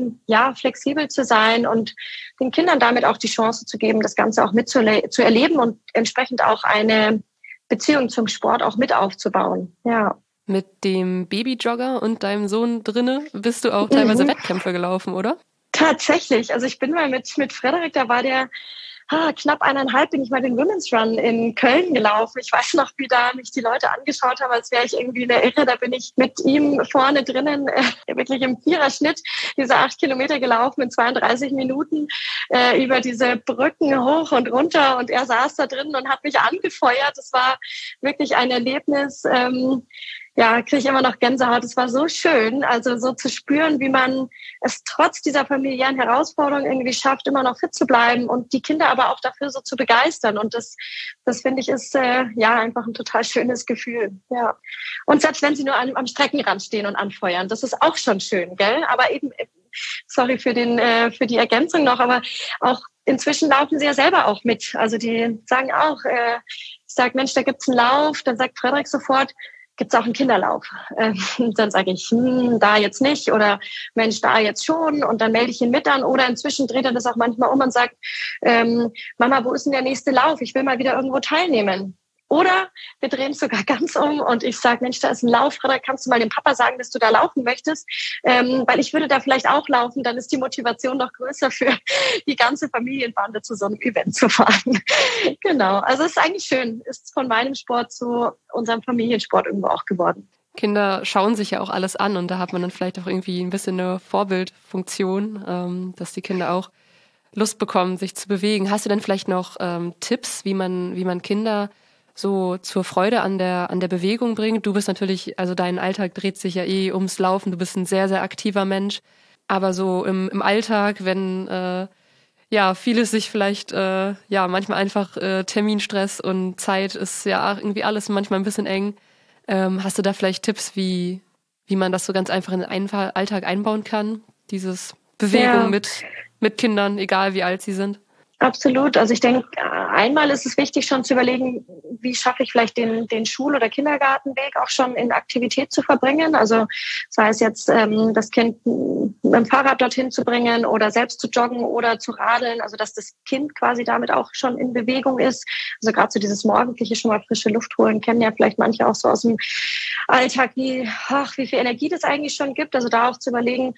Speaker 3: flexibel zu sein und den Kindern damit auch die Chance zu geben, das Ganze auch mit zu erleben und entsprechend auch eine Beziehung zum Sport auch mit aufzubauen. Ja.
Speaker 2: Mit dem Babyjogger und deinem Sohn drinne bist du auch teilweise Wettkämpfe gelaufen, oder?
Speaker 3: Tatsächlich. Also ich bin mal mit Frederik, da war der knapp 1,5, bin ich mal den Women's Run in Köln gelaufen. Ich weiß noch, wie da mich die Leute angeschaut haben, als wäre ich irgendwie eine Irre. Da bin ich mit ihm vorne drinnen, wirklich im Viererschnitt, diese 8 Kilometer gelaufen in 32 Minuten, über diese Brücken hoch und runter. Und er saß da drin und hat mich angefeuert. Das war wirklich ein Erlebnis, kriege ich immer noch Gänsehaut. Es war so schön, also so zu spüren, wie man es trotz dieser familiären Herausforderung irgendwie schafft, immer noch fit zu bleiben und die Kinder aber auch dafür so zu begeistern. Und das finde ich ist einfach ein total schönes Gefühl. Ja. Und selbst wenn sie nur am Streckenrand stehen und anfeuern, das ist auch schon schön, gell? Aber eben, sorry für die Ergänzung noch, aber auch inzwischen laufen sie ja selber auch mit. Also die sagen auch, ich sage, Mensch, da gibt's einen Lauf, dann sagt Frederik sofort, gibt's auch einen Kinderlauf? Dann sage ich, da jetzt nicht oder Mensch, da jetzt schon und dann melde ich ihn mit an oder inzwischen dreht er das auch manchmal um und sagt, Mama, wo ist denn der nächste Lauf? Ich will mal wieder irgendwo teilnehmen. Oder wir drehen es sogar ganz um und ich sage, Mensch, da ist ein Lauf, Frederik, kannst du mal dem Papa sagen, dass du da laufen möchtest? Weil ich würde da vielleicht auch laufen, dann ist die Motivation noch größer für die ganze Familienbande zu so einem Event zu fahren. Genau, also es ist eigentlich schön, ist von meinem Sport zu unserem Familiensport irgendwo auch geworden.
Speaker 2: Kinder schauen sich ja auch alles an und da hat man dann vielleicht auch irgendwie ein bisschen eine Vorbildfunktion, dass die Kinder auch Lust bekommen, sich zu bewegen. Hast du denn vielleicht noch Tipps, wie man Kinder so zur Freude an der Bewegung bringt? Du bist natürlich, also dein Alltag dreht sich ja ums Laufen, du bist ein sehr, sehr aktiver Mensch, aber so im Alltag, wenn vieles sich vielleicht manchmal einfach Terminstress und Zeit ist ja irgendwie alles manchmal ein bisschen eng. Hast du da vielleicht Tipps, wie man das so ganz einfach in den Alltag einbauen kann? Dieses Bewegung mit Kindern, egal wie alt sie sind?
Speaker 3: Absolut. Also ich denke, einmal ist es wichtig, schon zu überlegen, wie schaffe ich vielleicht den Schul- oder Kindergartenweg auch schon in Aktivität zu verbringen. Also sei es jetzt, das Kind mit dem Fahrrad dorthin zu bringen oder selbst zu joggen oder zu radeln. Also dass das Kind quasi damit auch schon in Bewegung ist. Also gerade so dieses morgendliche schon mal frische Luft holen, kennen ja vielleicht manche auch so aus dem Alltag, wie viel Energie das eigentlich schon gibt. Also da auch zu überlegen,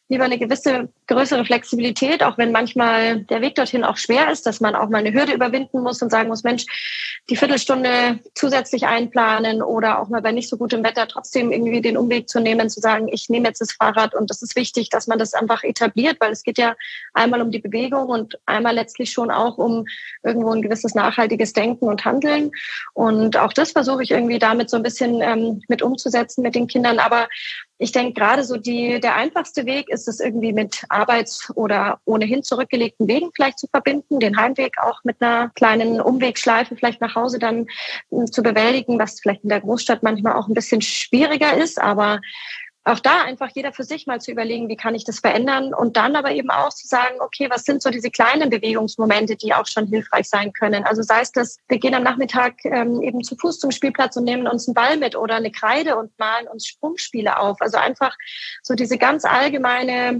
Speaker 3: lieber eine gewisse größere Flexibilität, auch wenn manchmal der Weg dorthin auch schwer ist, dass man auch mal eine Hürde überwinden muss und sagen muss, Mensch, die Viertelstunde zusätzlich einplanen oder auch mal bei nicht so gutem Wetter trotzdem irgendwie den Umweg zu nehmen, zu sagen, ich nehme jetzt das Fahrrad. Und das ist wichtig, dass man das einfach etabliert, weil es geht ja einmal um die Bewegung und einmal letztlich schon auch um irgendwo ein gewisses nachhaltiges Denken und Handeln. Und auch das versuche ich irgendwie damit so ein bisschen mit umzusetzen mit den Kindern. Aber ich denke, gerade so der einfachste Weg ist es irgendwie mit Arbeits- oder ohnehin zurückgelegten Wegen vielleicht zu verbinden, den Heimweg auch mit einer kleinen Umwegschleife vielleicht nach Hause dann zu bewältigen, was vielleicht in der Großstadt manchmal auch ein bisschen schwieriger ist, aber auch da einfach jeder für sich mal zu überlegen, wie kann ich das verändern und dann aber eben auch zu sagen, okay, was sind so diese kleinen Bewegungsmomente, die auch schon hilfreich sein können. Also sei es das, wir gehen am Nachmittag eben zu Fuß zum Spielplatz und nehmen uns einen Ball mit oder eine Kreide und malen uns Sprungspiele auf. Also einfach so diese ganz allgemeine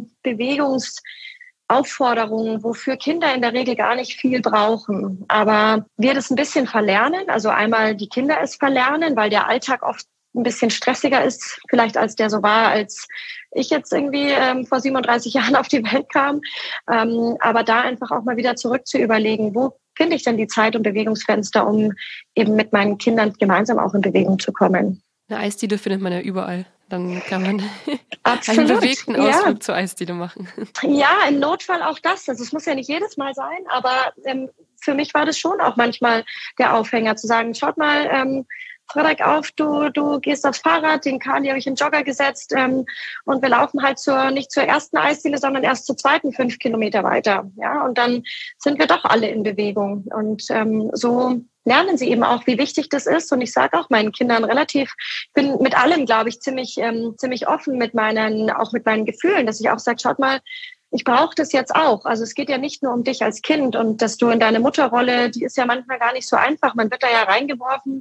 Speaker 3: Bewegungsaufforderungen, wofür Kinder in der Regel gar nicht viel brauchen. Aber wir das ein bisschen verlernen, also einmal die Kinder es verlernen, weil der Alltag oft ein bisschen stressiger ist, vielleicht als der so war, als ich jetzt irgendwie vor 37 Jahren auf die Welt kam. Aber da einfach auch mal wieder zurück zu überlegen, wo finde ich denn die Zeit und Bewegungsfenster, um eben mit meinen Kindern gemeinsam auch in Bewegung zu kommen.
Speaker 2: Eine Eisdiele findet man ja überall. Dann kann man
Speaker 3: Absolut.
Speaker 2: einen bewegten Ausflug zur Eisdiele machen.
Speaker 3: Ja, im Notfall auch das. Also es muss ja nicht jedes Mal sein, aber für mich war das schon auch manchmal der Aufhänger, zu sagen, schaut mal, Frederik auf, du gehst aufs Fahrrad, den Kali habe ich in den Jogger gesetzt und wir laufen halt nicht zur ersten Eisdiele, sondern erst zur zweiten 5 Kilometer weiter. Ja, und dann sind wir doch alle in Bewegung. Und so lernen sie eben auch, wie wichtig das ist. Und ich sage auch meinen Kindern ich bin mit allem, glaube ich, ziemlich offen mit meinen Gefühlen, dass ich auch sage, schaut mal, ich brauche das jetzt auch. Also es geht ja nicht nur um dich als Kind und dass du in deine Mutterrolle, die ist ja manchmal gar nicht so einfach. Man wird da ja reingeworfen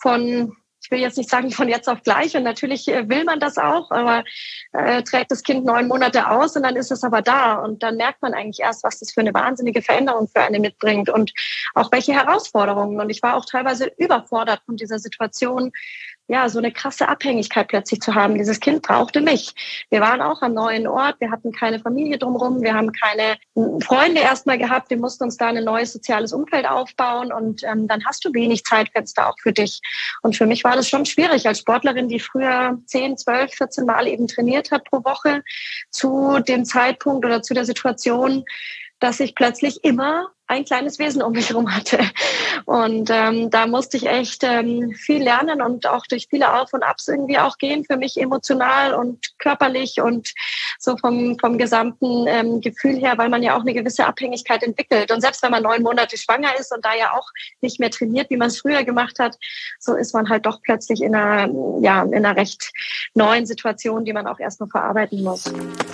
Speaker 3: ich will jetzt nicht sagen von jetzt auf gleich und natürlich will man das auch, aber trägt das Kind 9 Monate aus und dann ist es aber da und dann merkt man eigentlich erst, was das für eine wahnsinnige Veränderung für eine mitbringt und auch welche Herausforderungen. Und ich war auch teilweise überfordert von dieser Situation, ja, so eine krasse Abhängigkeit plötzlich zu haben. Dieses Kind brauchte mich. Wir waren auch am neuen Ort, wir hatten keine Familie drumherum, wir haben keine Freunde erstmal gehabt, wir mussten uns da ein neues soziales Umfeld aufbauen und dann hast du wenig Zeitfenster auch für dich. Und für mich war das schon schwierig als Sportlerin, die früher 10, 12, 14 Mal eben trainiert hat pro Woche, zu dem Zeitpunkt oder zu der Situation, dass ich plötzlich immer ein kleines Wesen um mich herum hatte. Und da musste ich echt viel lernen und auch durch viele Auf und Abs irgendwie auch gehen, für mich emotional und körperlich und so vom gesamten Gefühl her, weil man ja auch eine gewisse Abhängigkeit entwickelt. Und selbst wenn man 9 Monate schwanger ist und da ja auch nicht mehr trainiert, wie man es früher gemacht hat, so ist man halt doch plötzlich in einer recht neuen Situation, die man auch erst noch verarbeiten muss.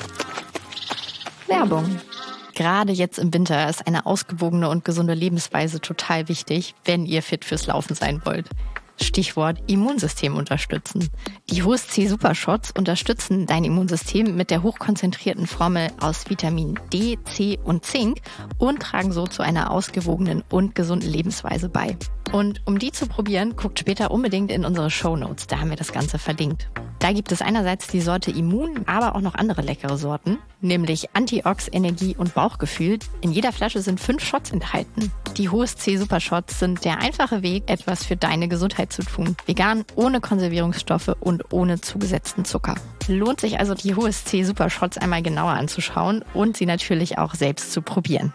Speaker 1: Werbung. Gerade jetzt im Winter ist eine ausgewogene und gesunde Lebensweise total wichtig, wenn ihr fit fürs Laufen sein wollt. Stichwort Immunsystem unterstützen. Die HSC Supershots unterstützen dein Immunsystem mit der hochkonzentrierten Formel aus Vitamin D, C und Zink und tragen so zu einer ausgewogenen und gesunden Lebensweise bei. Und um die zu probieren, guckt später unbedingt in unsere Shownotes, da haben wir das Ganze verlinkt. Da gibt es einerseits die Sorte Immun, aber auch noch andere leckere Sorten, nämlich Antiox, Energie und Bauchgefühl. In jeder Flasche sind 5 Shots enthalten. Die HSC Supershots sind der einfache Weg, etwas für deine Gesundheit zu tun. Vegan, ohne Konservierungsstoffe und ohne zugesetzten Zucker. Lohnt sich also, die HSC Supershots einmal genauer anzuschauen und sie natürlich auch selbst zu probieren.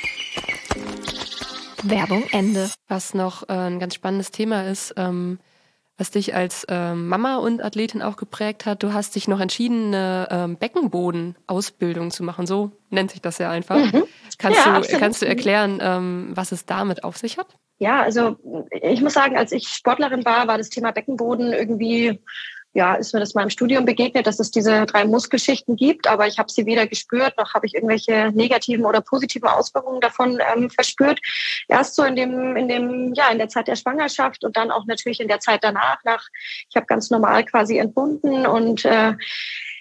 Speaker 1: Werbung Ende.
Speaker 2: Was noch ein ganz spannendes Thema ist, was dich als Mama und Athletin auch geprägt hat. Du hast dich noch entschieden, eine Beckenbodenausbildung zu machen. So nennt sich das ja einfach. Mhm. Kannst du erklären, was es damit auf sich hat?
Speaker 3: Ja, also ich muss sagen, als ich Sportlerin war das Thema Beckenboden irgendwie, ja, ist mir das mal im Studium begegnet, dass es diese 3 Muskelschichten gibt, aber ich habe sie weder gespürt, noch habe ich irgendwelche negativen oder positiven Auswirkungen davon verspürt. Erst so in der Zeit der Schwangerschaft und dann auch natürlich in der Zeit danach. Ich habe ganz normal quasi entbunden und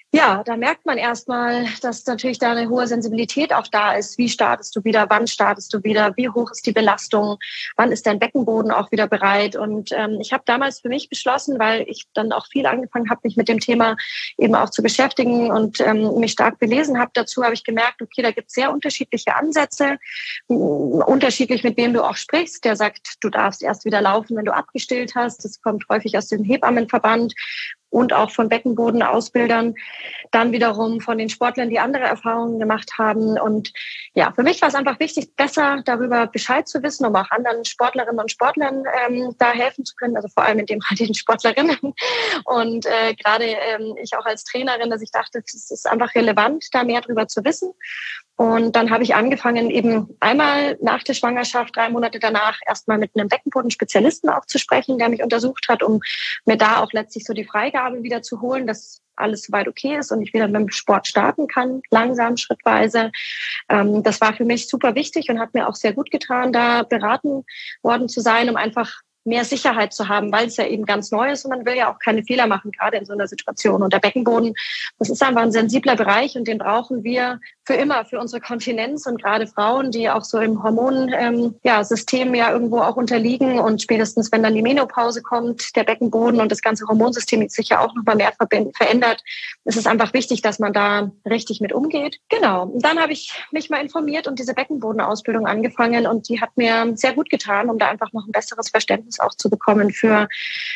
Speaker 3: Ja, da merkt man erstmal, dass natürlich da eine hohe Sensibilität auch da ist. Wie startest du wieder? Wann startest du wieder? Wie hoch ist die Belastung? Wann ist dein Beckenboden auch wieder bereit? Und ich habe damals für mich beschlossen, weil ich dann auch viel angefangen habe, mich mit dem Thema eben auch zu beschäftigen und mich stark belesen habe. Dazu habe ich gemerkt, okay, da gibt es sehr unterschiedliche Ansätze, unterschiedlich mit wem du auch sprichst. Der sagt, du darfst erst wieder laufen, wenn du abgestillt hast. Das kommt häufig aus dem Hebammenverband und auch von Beckenbodenausbildern, dann wiederum von den Sportlern, die andere Erfahrungen gemacht haben. Und ja, für mich war es einfach wichtig, besser darüber Bescheid zu wissen, um auch anderen Sportlerinnen und Sportlern da helfen zu können, also vor allem in dem Fall den Sportlerinnen. Und gerade ich auch als Trainerin, dass ich dachte, es ist einfach relevant, da mehr drüber zu wissen. Und dann habe ich angefangen, eben einmal nach der Schwangerschaft, 3 Monate danach, erstmal mit einem Beckenbodenspezialisten auch zu sprechen, der mich untersucht hat, um mir da auch letztlich so die Freigabe wieder zu holen, dass alles soweit okay ist und ich wieder mit dem Sport starten kann, langsam, schrittweise. Das war für mich super wichtig und hat mir auch sehr gut getan, da beraten worden zu sein, um einfach mehr Sicherheit zu haben, weil es ja eben ganz neu ist und man will ja auch keine Fehler machen, gerade in so einer Situation. Und der Beckenboden, das ist einfach ein sensibler Bereich und den brauchen wir für immer, für unsere Kontinenz und gerade Frauen, die auch so im Hormonsystem ja irgendwo auch unterliegen und spätestens, wenn dann die Menopause kommt, der Beckenboden und das ganze Hormonsystem sich ja auch nochmal mehr verändert, ist es einfach wichtig, dass man da richtig mit umgeht. Genau. Und dann habe ich mich mal informiert und diese Beckenbodenausbildung angefangen und die hat mir sehr gut getan, um da einfach noch ein besseres Verständnis auch zu bekommen für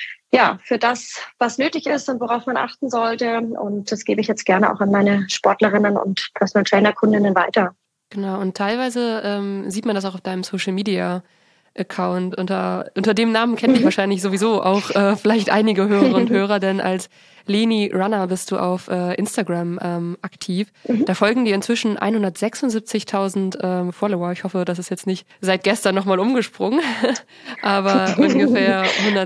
Speaker 3: das, was nötig ist und worauf man achten sollte. Und das gebe ich jetzt gerne auch an meine Sportlerinnen und Personal Trainer Kundinnen weiter.
Speaker 2: Genau, und teilweise sieht man das auch auf deinem Social Media Account. Unter dem Namen kennen dich wahrscheinlich sowieso auch vielleicht einige Hörerinnen und Hörer, denn als Leni Runner bist du auf Instagram aktiv. Da folgen dir inzwischen 176.000 Follower. Ich hoffe, das ist jetzt nicht seit gestern nochmal umgesprungen, aber ungefähr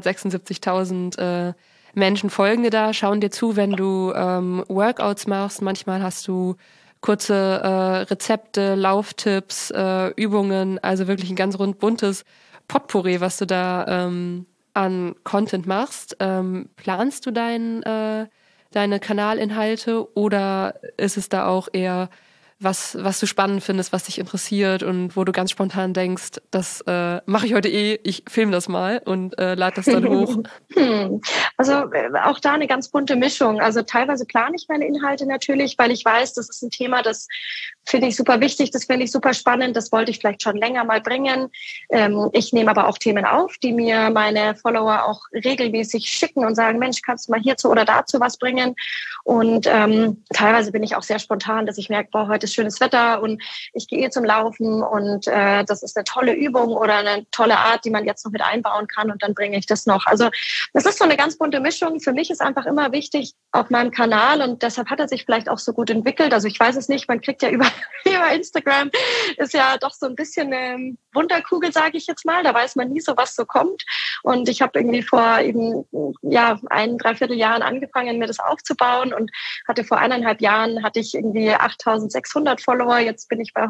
Speaker 2: 176.000 Menschen folgen dir da, schauen dir zu, wenn du Workouts machst. Manchmal hast du kurze Rezepte, Lauftipps, Übungen, also wirklich ein ganz rund buntes Potpourri, was du da an Content machst. Planst du deine Kanalinhalte oder ist es da auch eher was du spannend findest, was dich interessiert und wo du ganz spontan denkst, das mache ich heute ich filme das mal und lade das dann hoch?
Speaker 3: Also auch da eine ganz bunte Mischung. Also teilweise plane ich meine Inhalte natürlich, weil ich weiß, das ist ein Thema, das finde ich super wichtig, das finde ich super spannend, das wollte ich vielleicht schon länger mal bringen. Ich nehme aber auch Themen auf, die mir meine Follower auch regelmäßig schicken und sagen, Mensch, kannst du mal hierzu oder dazu was bringen? Und teilweise bin ich auch sehr spontan, dass ich merke, boah, heute ist schönes Wetter und ich gehe zum Laufen und das ist eine tolle Übung oder eine tolle Art, die man jetzt noch mit einbauen kann und dann bringe ich das noch. Also das ist so eine ganz bunte Mischung. Für mich ist einfach immer wichtig auf meinem Kanal und deshalb hat er sich vielleicht auch so gut entwickelt. Also ich weiß es nicht, man kriegt ja über Instagram ist ja doch so ein bisschen eine Wunderkugel, sage ich jetzt mal. Da weiß man nie so, was so kommt. Und ich habe irgendwie vor eben 1-3/4 Jahren angefangen, mir das aufzubauen und hatte vor 1,5 Jahren hatte ich irgendwie 8.600 Follower. Jetzt bin ich bei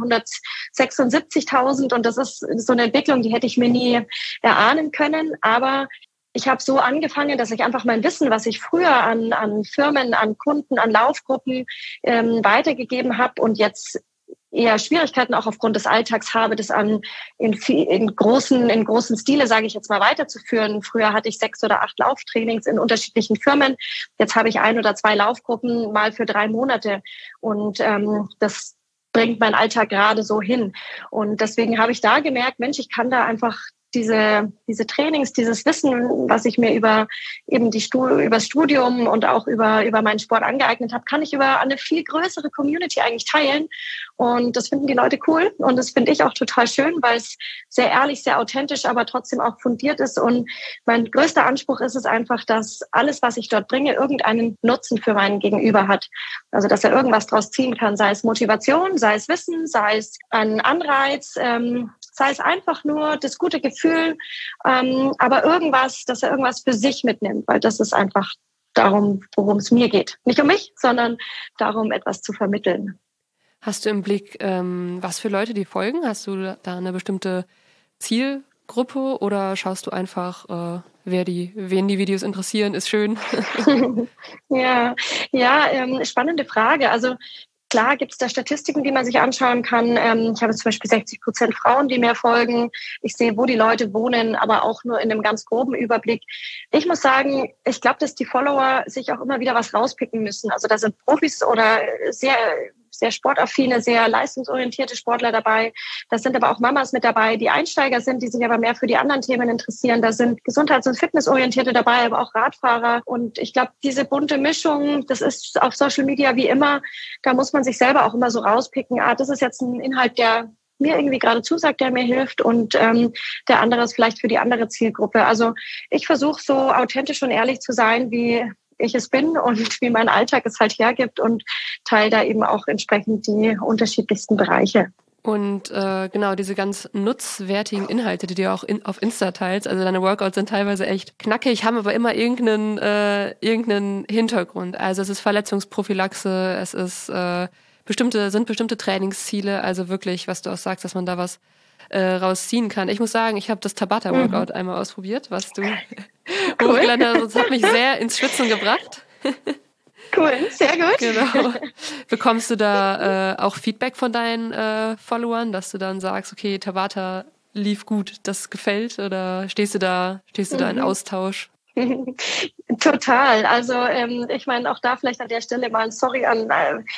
Speaker 3: 176.000 und das ist so eine Entwicklung, die hätte ich mir nie erahnen können. Aber ich habe so angefangen, dass ich einfach mein Wissen, was ich früher an Firmen, an Kunden, an Laufgruppen weitergegeben habe und jetzt eher Schwierigkeiten auch aufgrund des Alltags habe, das in großen Stile, sage ich jetzt mal, weiterzuführen. Früher hatte ich 6 oder 8 Lauftrainings in unterschiedlichen Firmen. Jetzt habe ich 1 oder 2 Laufgruppen mal für 3 Monate. Und das bringt mein Alltag gerade so hin. Und deswegen habe ich da gemerkt, Mensch, ich kann da einfach diese Trainings, dieses Wissen, was ich mir über das Studium und auch über meinen Sport angeeignet habe, kann ich über eine viel größere Community eigentlich teilen. Und das finden die Leute cool. Und das finde ich auch total schön, weil es sehr ehrlich, sehr authentisch, aber trotzdem auch fundiert ist. Und mein größter Anspruch ist es einfach, dass alles, was ich dort bringe, irgendeinen Nutzen für meinen Gegenüber hat. Also, dass er irgendwas draus ziehen kann, sei es Motivation, sei es Wissen, sei es ein Anreiz, sei es einfach nur das gute Gefühl, aber dass er irgendwas für sich mitnimmt, weil das ist einfach darum, worum es mir geht. Nicht um mich, sondern darum, etwas zu vermitteln.
Speaker 2: Hast du im Blick, was für Leute die folgen? Hast du da eine bestimmte Gruppe oder schaust du einfach, wen die Videos interessieren, ist schön?
Speaker 3: Ja, spannende Frage. Also klar gibt es da Statistiken, die man sich anschauen kann. Ich habe zum Beispiel 60% Frauen, die mir folgen. Ich sehe, wo die Leute wohnen, aber auch nur in einem ganz groben Überblick. Ich muss sagen, ich glaube, dass die Follower sich auch immer wieder was rauspicken müssen. Also da sind Profis oder sehr sportaffine, sehr leistungsorientierte Sportler dabei. Da sind aber auch Mamas mit dabei, die Einsteiger sind, die sich aber mehr für die anderen Themen interessieren. Da sind Gesundheits- und Fitnessorientierte dabei, aber auch Radfahrer. Und ich glaube, diese bunte Mischung, das ist auf Social Media wie immer, da muss man sich selber auch immer so rauspicken, das ist jetzt ein Inhalt, der mir irgendwie gerade zusagt, der mir hilft und der andere ist vielleicht für die andere Zielgruppe. Also ich versuche so authentisch und ehrlich zu sein, wie ich es bin und wie mein Alltag es halt hergibt und teile da eben auch entsprechend die unterschiedlichsten Bereiche.
Speaker 2: Und genau, diese ganz nutzwertigen Inhalte, die du auch auf Insta teilst, also deine Workouts sind teilweise echt knackig, haben aber immer irgendeinen Hintergrund. Also es ist Verletzungsprophylaxe, es ist bestimmte Trainingsziele, also wirklich, was du auch sagst, dass man da was rausziehen kann. Ich muss sagen, ich habe das Tabata-Workout einmal ausprobiert, was du hochgeladen hast. Das hat mich sehr ins Schwitzen gebracht.
Speaker 3: Cool, sehr gut.
Speaker 2: Genau. Bekommst du da auch Feedback von deinen Followern, dass du dann sagst, okay, Tabata lief gut, das gefällt, oder stehst du da in Austausch?
Speaker 3: Total. Also ich meine, auch da vielleicht an der Stelle mal ein Sorry an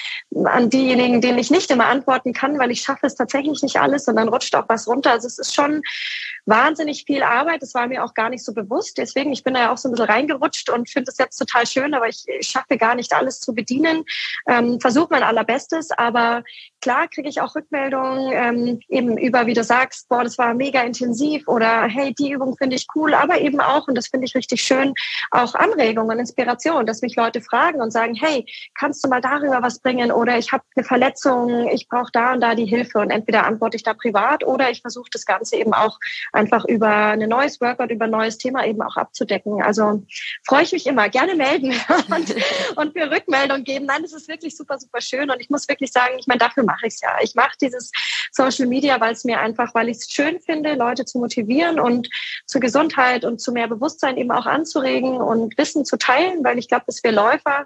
Speaker 3: diejenigen, denen ich nicht immer antworten kann, weil ich schaffe es tatsächlich nicht alles und dann rutscht auch was runter. Also es ist schon wahnsinnig viel Arbeit. Das war mir auch gar nicht so bewusst. Deswegen, ich bin da ja auch so ein bisschen reingerutscht und finde es jetzt total schön, aber ich schaffe gar nicht alles zu bedienen. Versuche mein Allerbestes, aber klar kriege ich auch Rückmeldungen eben über, wie du sagst, boah, das war mega intensiv oder hey, die Übung finde ich cool, aber eben auch, und das finde ich richtig schön, auch Anregungen, Inspiration, dass mich Leute fragen und sagen, hey, kannst du mal darüber was bringen oder ich habe eine Verletzung, ich brauche da und da die Hilfe und entweder antworte ich da privat oder ich versuche das Ganze eben auch einfach über ein neues Workout, über ein neues Thema eben auch abzudecken. Also freue ich mich immer, gerne melden und mir Rückmeldung geben. Nein, das ist wirklich super, super schön und ich muss wirklich sagen, ich meine, dafür mache ich es ja. Ich mache dieses Social Media, weil ich es schön finde, Leute zu motivieren und zur Gesundheit und zu mehr Bewusstsein eben auch anzuregen und Wissen zu teilen, weil ich glaube, dass wir Läufer,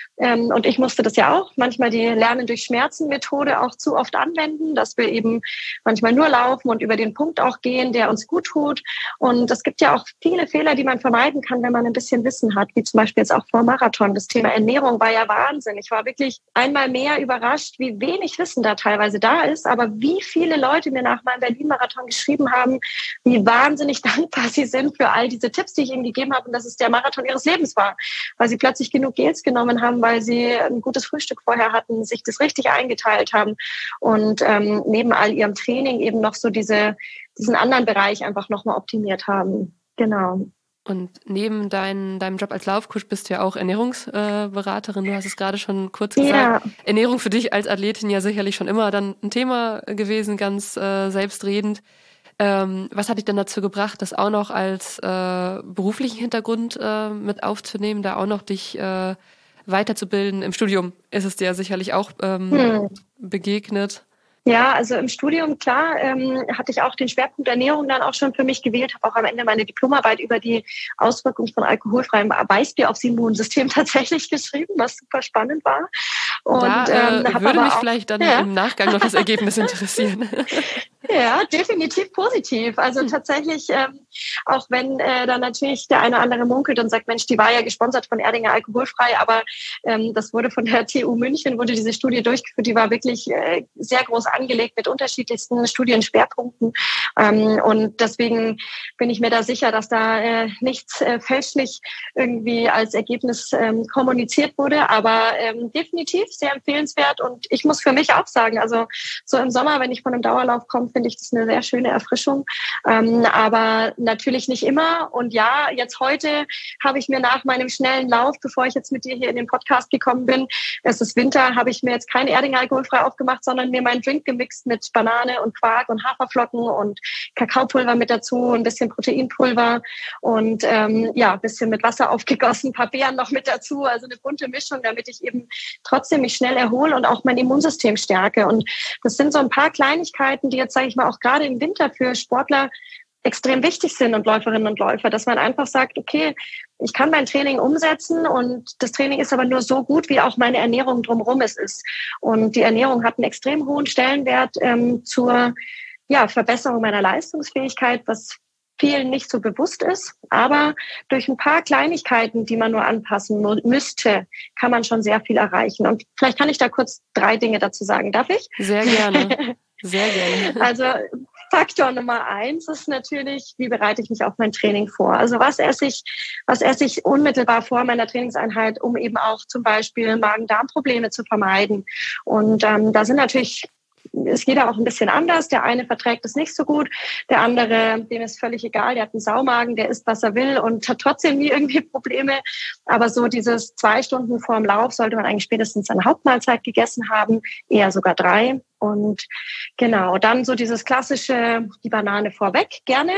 Speaker 3: und ich musste das ja auch, manchmal die Lernen durch Schmerzen Methode auch zu oft anwenden, dass wir eben manchmal nur laufen und über den Punkt auch gehen, der uns gut tut. Und es gibt ja auch viele Fehler, die man vermeiden kann, wenn man ein bisschen Wissen hat, wie zum Beispiel jetzt auch vor Marathon. Das Thema Ernährung war ja Wahnsinn. Ich war wirklich einmal mehr überrascht, wie wenig Wissen da teilweise da ist, aber wie viele Leute mir nach meinem Berlin-Marathon geschrieben haben, wie wahnsinnig dankbar sie sind für all diese Tipps, die ich ihnen gegeben habe und dass es der Marathon ihres Lebens war, weil sie plötzlich genug Gels genommen haben, weil sie ein gutes Frühstück vorher hatten, sich das richtig eingeteilt haben und neben all ihrem Training eben noch so diesen anderen Bereich einfach nochmal optimiert haben. Genau.
Speaker 2: Und neben deinem Job als Laufcoach bist du ja auch Ernährungsberaterin. Du hast es gerade schon kurz gesagt. Ja. Ernährung für dich als Athletin ja sicherlich schon immer dann ein Thema gewesen, ganz selbstredend. Was hat dich denn dazu gebracht, das auch noch als beruflichen Hintergrund mit aufzunehmen, da auch noch dich weiterzubilden? Im Studium ist es dir sicherlich auch begegnet.
Speaker 3: Ja, also im Studium, klar, hatte ich auch den Schwerpunkt Ernährung dann auch schon für mich gewählt, habe auch am Ende meine Diplomarbeit über die Auswirkungen von alkoholfreiem Weißbier aufs Immunsystem tatsächlich geschrieben, was super spannend war. Und
Speaker 2: da würde mich vielleicht dann im Nachgang noch das Ergebnis interessieren.
Speaker 3: Ja, definitiv positiv. Also tatsächlich, auch wenn dann natürlich der eine oder andere munkelt und sagt, Mensch, die war ja gesponsert von Erdinger alkoholfrei, aber das wurde von der TU München, wurde diese Studie durchgeführt, die war wirklich sehr groß angelegt mit unterschiedlichsten Studienschwerpunkten. Und deswegen bin ich mir da sicher, dass da nichts fälschlich irgendwie als Ergebnis kommuniziert wurde, aber definitiv sehr empfehlenswert. Und ich muss für mich auch sagen, also so im Sommer, wenn ich von einem Dauerlauf komme, finde ich das eine sehr schöne Erfrischung. Aber natürlich nicht immer. Und ja, jetzt heute habe ich mir nach meinem schnellen Lauf, bevor ich jetzt mit dir hier in den Podcast gekommen bin, es ist Winter, habe ich mir jetzt kein Erdinger alkoholfrei aufgemacht, sondern mir meinen Drink gemixt mit Banane und Quark und Haferflocken und Kakaopulver mit dazu, ein bisschen Proteinpulver und ein bisschen mit Wasser aufgegossen, ein paar Beeren noch mit dazu, also eine bunte Mischung, damit ich eben trotzdem mich schnell erhole und auch mein Immunsystem stärke. Und das sind so ein paar Kleinigkeiten, die jetzt, sage ich mal, auch gerade im Winter für Sportler extrem wichtig sind und Läuferinnen und Läufer, dass man einfach sagt, okay, ich kann mein Training umsetzen und das Training ist aber nur so gut, wie auch meine Ernährung drumherum es ist. Und die Ernährung hat einen extrem hohen Stellenwert zur Verbesserung meiner Leistungsfähigkeit, was vielen nicht so bewusst ist. Aber durch ein paar Kleinigkeiten, die man nur anpassen müsste, kann man schon sehr viel erreichen. Und vielleicht kann ich da kurz 3 Dinge dazu sagen. Darf ich?
Speaker 2: Sehr gerne. Sehr gerne.
Speaker 3: Also Faktor Nummer 1 ist natürlich, wie bereite ich mich auf mein Training vor? Also was esse ich unmittelbar vor meiner Trainingseinheit, um eben auch zum Beispiel Magen-Darm-Probleme zu vermeiden? Und da sind natürlich ist jeder auch ein bisschen anders. Der eine verträgt es nicht so gut, der andere, dem ist völlig egal, der hat einen Saumagen, der isst, was er will und hat trotzdem nie irgendwie Probleme. Aber so dieses 2 Stunden vor dem Lauf sollte man eigentlich spätestens eine Hauptmahlzeit gegessen haben, eher sogar 3. Und genau, dann so dieses klassische, die Banane vorweg, gerne,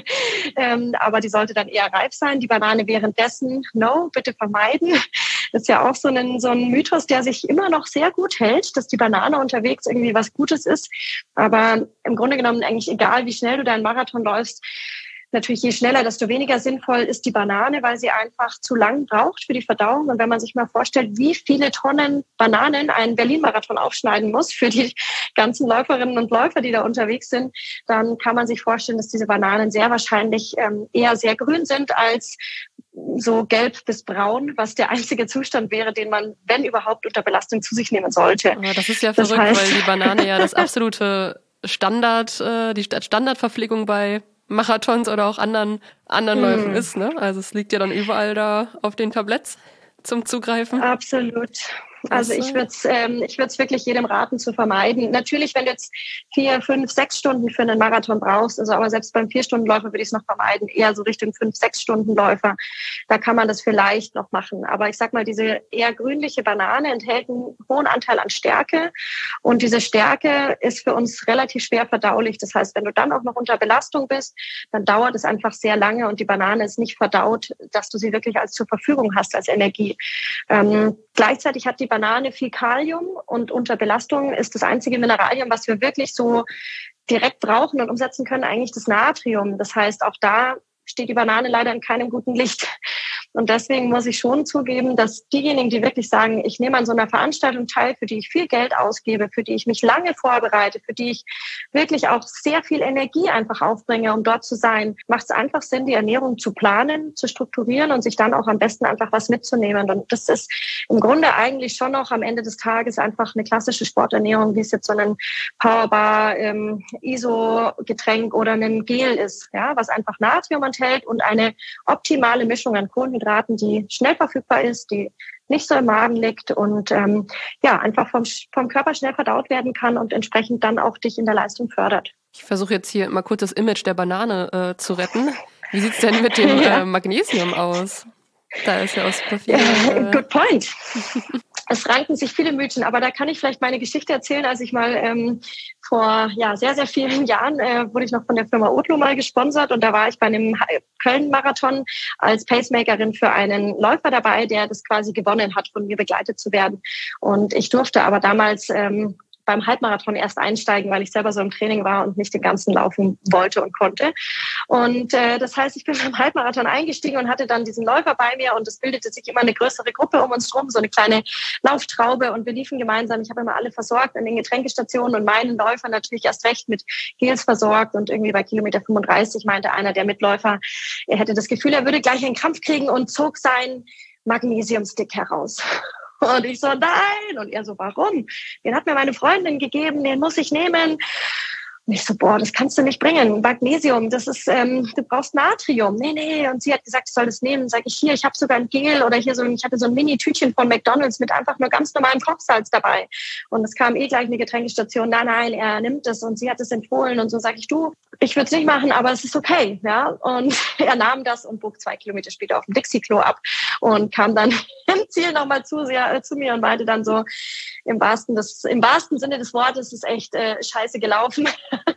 Speaker 3: aber die sollte dann eher reif sein. Die Banane währenddessen, no, bitte vermeiden. Das ist ja auch so ein Mythos, der sich immer noch sehr gut hält, dass die Banane unterwegs irgendwie was Gutes ist. Aber im Grunde genommen eigentlich egal, wie schnell du deinen Marathon läufst, natürlich je schneller, desto weniger sinnvoll ist die Banane, weil sie einfach zu lang braucht für die Verdauung. Und wenn man sich mal vorstellt, wie viele Tonnen Bananen ein Berlin-Marathon aufschneiden muss für die ganzen Läuferinnen und Läufer, die da unterwegs sind, dann kann man sich vorstellen, dass diese Bananen sehr wahrscheinlich eher sehr grün sind als so gelb bis braun, was der einzige Zustand wäre, den man, wenn überhaupt, unter Belastung zu sich nehmen sollte.
Speaker 2: Aber das ist ja verrückt, weil die Banane ja das absolute die Standardverpflegung bei Marathons oder auch anderen Läufen ist, ne? Also es liegt ja dann überall da auf den Tabletts zum Zugreifen.
Speaker 3: Absolut. Also ich würde es wirklich jedem raten zu vermeiden. Natürlich, wenn du jetzt 4, 5, 6 Stunden für einen Marathon brauchst, also aber selbst beim 4-Stunden-Läufer würde ich es noch vermeiden, eher so Richtung 5, 6-Stunden-Läufer. Da kann man das vielleicht noch machen. Aber ich sag mal, diese eher grünliche Banane enthält einen hohen Anteil an Stärke und diese Stärke ist für uns relativ schwer verdaulich. Das heißt, wenn du dann auch noch unter Belastung bist, dann dauert es einfach sehr lange und die Banane ist nicht verdaut, dass du sie wirklich als zur Verfügung hast als Energie. Gleichzeitig hat die Banane viel Kalium und unter Belastung ist das einzige Mineralium, was wir wirklich so direkt brauchen und umsetzen können, eigentlich das Natrium. Das heißt, auch da steht die Banane leider in keinem guten Licht. Und deswegen muss ich schon zugeben, dass diejenigen, die wirklich sagen, ich nehme an so einer Veranstaltung teil, für die ich viel Geld ausgebe, für die ich mich lange vorbereite, für die ich wirklich auch sehr viel Energie einfach aufbringe, um dort zu sein, macht es einfach Sinn, die Ernährung zu planen, zu strukturieren und sich dann auch am besten einfach was mitzunehmen. Und das ist im Grunde eigentlich schon noch am Ende des Tages einfach eine klassische Sporternährung, wie es jetzt so ein Powerbar, ISO-Getränk oder ein Gel ist, ja, was einfach Natrium enthält und eine optimale Mischung an Kohlenhydraten, die schnell verfügbar ist, die nicht so im Magen liegt und einfach vom Körper schnell verdaut werden kann und entsprechend dann auch dich in der Leistung fördert.
Speaker 2: Ich versuche jetzt hier mal kurz das Image der Banane zu retten. Wie sieht's denn mit dem Magnesium aus? Da ist ja auch super viel.
Speaker 3: Good point. Es ranken sich viele Mythen, aber da kann ich vielleicht meine Geschichte erzählen. Als ich mal vor sehr, sehr vielen Jahren wurde ich noch von der Firma Odlo mal gesponsert und da war ich bei einem Köln-Marathon als Pacemakerin für einen Läufer dabei, der das quasi gewonnen hat, von mir begleitet zu werden. Und ich durfte aber damals beim Halbmarathon erst einsteigen, weil ich selber so im Training war und nicht den ganzen laufen wollte und konnte. Und das heißt, ich bin beim Halbmarathon eingestiegen und hatte dann diesen Läufer bei mir und es bildete sich immer eine größere Gruppe um uns rum, so eine kleine Lauftraube und wir liefen gemeinsam. Ich habe immer alle versorgt an den Getränkestationen und meinen Läufer natürlich erst recht mit Gels versorgt und irgendwie bei Kilometer 35 meinte einer der Mitläufer, er hätte das Gefühl, er würde gleich einen Krampf kriegen und zog seinen Magnesiumstick heraus. Und ich so, nein. Und er so, warum? Den hat mir meine Freundin gegeben, den muss ich nehmen. Und ich so, boah, das kannst du nicht bringen. Magnesium, das ist, du brauchst Natrium. Nee. Und sie hat gesagt, ich soll das nehmen. Sag ich, hier, ich habe sogar ein Gel oder hier ich hatte so ein Mini-Tütchen von McDonald's mit einfach nur ganz normalem Kochsalz dabei. Und es kam gleich eine Getränkestation. Nein, er nimmt es und sie hat es empfohlen. Und so sage ich, du, ich würde es nicht machen, aber es ist okay. Ja. Und er nahm das und bog 2 Kilometer später auf dem Dixie-Klo ab und kam dann im Ziel nochmal zu mir und meinte dann so, im wahrsten Sinne des Wortes ist echt scheiße gelaufen.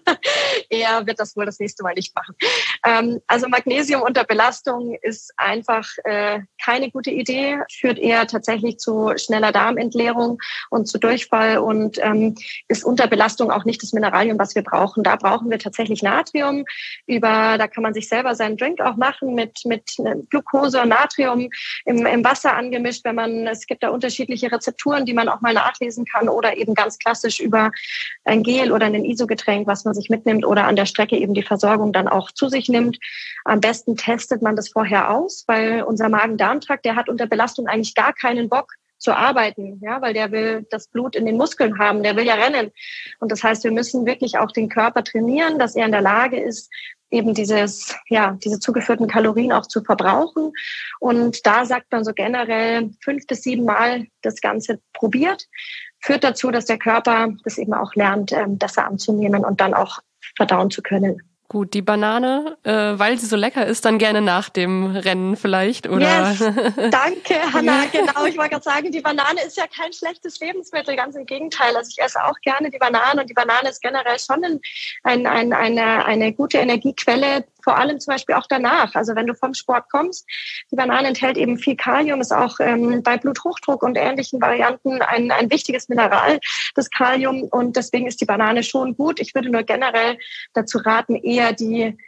Speaker 3: Er wird das wohl das nächste Mal nicht machen. Also Magnesium unter Belastung ist einfach keine gute Idee, führt eher tatsächlich zu schneller Darmentleerung und zu Durchfall und ist unter Belastung auch nicht das Mineralium, was wir brauchen. Da brauchen wir tatsächlich Natrium. Da kann man sich selber seinen Drink auch machen mit Glucose und Natrium im Wasser angemischt. Es gibt da unterschiedliche Rezepturen, die man auch mal nachlesen kann oder eben ganz klassisch über ein Gel oder ein ISO-Getränk, was man sich mitnimmt oder an der Strecke eben die Versorgung dann auch zu sich nimmt. Am besten testet man das vorher aus, weil unser Magen-Darm-Trakt, der hat unter Belastung eigentlich gar keinen Bock zu arbeiten, ja, weil der will das Blut in den Muskeln haben, der will ja rennen. Und das heißt, wir müssen wirklich auch den Körper trainieren, dass er in der Lage ist, eben diese zugeführten Kalorien auch zu verbrauchen. Und da sagt man so generell 5 bis 7 Mal das Ganze probiert, führt dazu, dass der Körper das eben auch lernt, besser anzunehmen und dann auch verdauen zu können.
Speaker 2: Gut, die Banane, weil sie so lecker ist, dann gerne nach dem Rennen vielleicht, oder?
Speaker 3: Yes, danke, Hanna, genau. Ich wollte gerade sagen, die Banane ist ja kein schlechtes Lebensmittel, ganz im Gegenteil. Also ich esse auch gerne die Banane und die Banane ist generell schon eine gute Energiequelle, vor allem zum Beispiel auch danach. Also wenn du vom Sport kommst, die Banane enthält eben viel Kalium, ist auch bei Bluthochdruck und ähnlichen Varianten ein wichtiges Mineral, das Kalium. Und deswegen ist die Banane schon gut. Ich würde nur generell dazu raten, eher die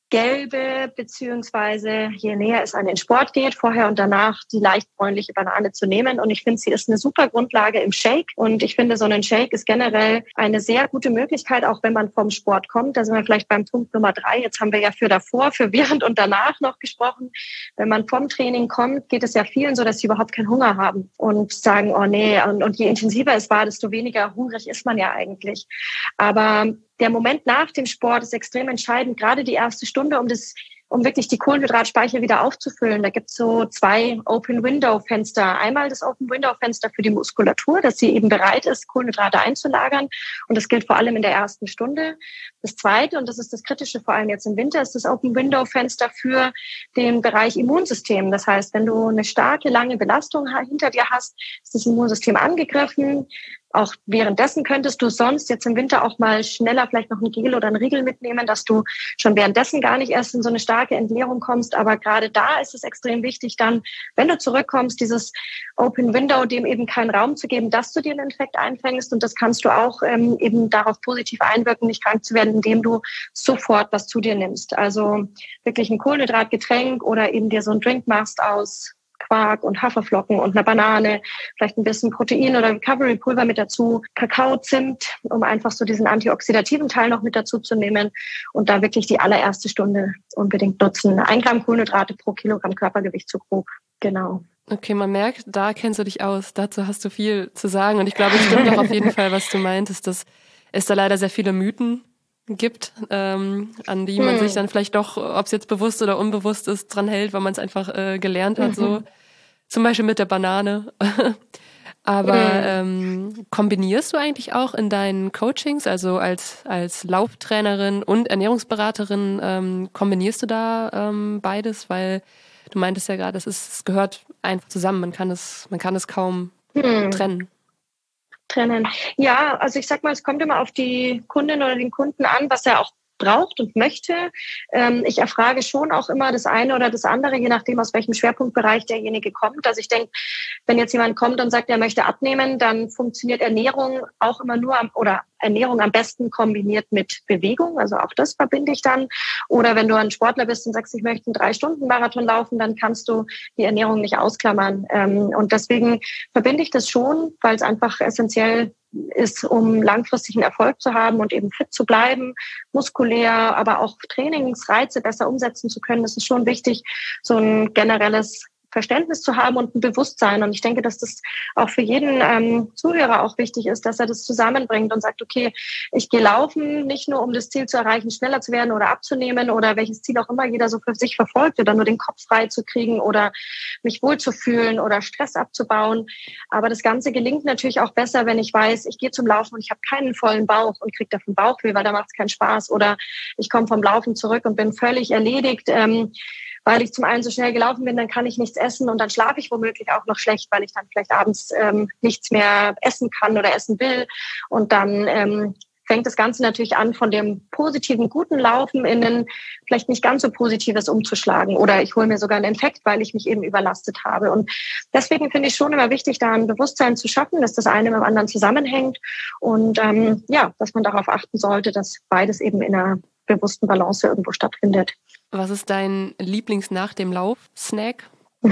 Speaker 3: gelbe, beziehungsweise je näher es an den Sport geht, vorher und danach die leicht bräunliche Banane zu nehmen. Und ich finde, sie ist eine super Grundlage im Shake. Und ich finde, so ein Shake ist generell eine sehr gute Möglichkeit, auch wenn man vom Sport kommt. Da sind wir vielleicht beim Punkt Nummer 3. Jetzt haben wir ja für davor, für während und danach noch gesprochen. Wenn man vom Training kommt, geht es ja vielen so, dass sie überhaupt keinen Hunger haben und sagen, oh nee, und je intensiver es war, desto weniger hungrig ist man ja eigentlich. Aber der Moment nach dem Sport ist extrem entscheidend, gerade die erste Stunde, um wirklich die Kohlenhydratspeicher wieder aufzufüllen. Da gibt es so 2 Open-Window-Fenster. Einmal das Open-Window-Fenster für die Muskulatur, dass sie eben bereit ist, Kohlenhydrate einzulagern. Und das gilt vor allem in der ersten Stunde. Das zweite, und das ist das Kritische vor allem jetzt im Winter, ist das Open-Window-Fenster für den Bereich Immunsystem. Das heißt, wenn du eine starke, lange Belastung hinter dir hast, ist das Immunsystem angegriffen. Auch währenddessen könntest du sonst jetzt im Winter auch mal schneller vielleicht noch ein Gel oder einen Riegel mitnehmen, dass du schon währenddessen gar nicht erst in so eine starke Entleerung kommst. Aber gerade da ist es extrem wichtig, dann, wenn du zurückkommst, dieses Open Window, dem eben keinen Raum zu geben, dass du dir einen Infekt einfängst. Und das kannst du auch eben darauf positiv einwirken, nicht krank zu werden, indem du sofort was zu dir nimmst. Also wirklich ein Kohlenhydratgetränk oder eben dir so einen Drink machst aus Quark und Haferflocken und einer Banane, vielleicht ein bisschen Protein oder Recovery-Pulver mit dazu, Kakao, Zimt, um einfach so diesen antioxidativen Teil noch mit dazu zu nehmen und da wirklich die allererste Stunde unbedingt nutzen. 1 Gramm Kohlenhydrate pro Kilogramm Körpergewicht zu grob. Genau.
Speaker 2: Okay, man merkt, da kennst du dich aus. Dazu hast du viel zu sagen und ich glaube, es stimmt auch auf jeden Fall, was du meintest, dass es da leider sehr viele Mythen gibt, an die man sich dann vielleicht doch, ob es jetzt bewusst oder unbewusst ist, dran hält, weil man es einfach gelernt hat, so zum Beispiel mit der Banane. Aber kombinierst du eigentlich auch in deinen Coachings, also als Lauftrainerin und Ernährungsberaterin, kombinierst du da beides? Weil du meintest ja gerade, es gehört einfach zusammen, man kann es kaum trennen.
Speaker 3: Ja, also ich sag mal, es kommt immer auf die Kundin oder den Kunden an, was er auch braucht und möchte. Ich erfrage schon auch immer das eine oder das andere, je nachdem, aus welchem Schwerpunktbereich derjenige kommt. Also ich denke, wenn jetzt jemand kommt und sagt, er möchte abnehmen, dann funktioniert Ernährung auch immer nur Ernährung am besten kombiniert mit Bewegung. Also auch das verbinde ich dann. Oder wenn du ein Sportler bist und sagst, ich möchte einen 3-Stunden-Marathon laufen, dann kannst du die Ernährung nicht ausklammern. Und deswegen verbinde ich das schon, weil es einfach essentiell ist, um langfristigen Erfolg zu haben und eben fit zu bleiben, muskulär, aber auch Trainingsreize besser umsetzen zu können. Das ist schon wichtig, so ein generelles Verständnis zu haben und ein Bewusstsein. Und ich denke, dass das auch für jeden Zuhörer auch wichtig ist, dass er das zusammenbringt und sagt, okay, ich gehe laufen, nicht nur um das Ziel zu erreichen, schneller zu werden oder abzunehmen oder welches Ziel auch immer jeder so für sich verfolgt oder nur den Kopf frei zu kriegen oder mich wohlzufühlen oder Stress abzubauen. Aber das Ganze gelingt natürlich auch besser, wenn ich weiß, ich gehe zum Laufen und ich habe keinen vollen Bauch und kriege davon Bauchweh, weil da macht es keinen Spaß. Oder ich komme vom Laufen zurück und bin völlig erledigt. weil ich zum einen so schnell gelaufen bin, dann kann ich nichts essen und dann schlafe ich womöglich auch noch schlecht, weil ich dann vielleicht abends nichts mehr essen kann oder essen will. Und dann fängt das Ganze natürlich an, von dem positiven, guten Laufen in ein vielleicht nicht ganz so positives umzuschlagen. Oder ich hole mir sogar einen Infekt, weil ich mich eben überlastet habe. Und deswegen finde ich schon immer wichtig, da ein Bewusstsein zu schaffen, dass das eine mit dem anderen zusammenhängt. Und dass man darauf achten sollte, dass beides eben in einer bewussten Balance irgendwo stattfindet.
Speaker 2: Was ist dein Lieblings-nach dem Lauf-Snack?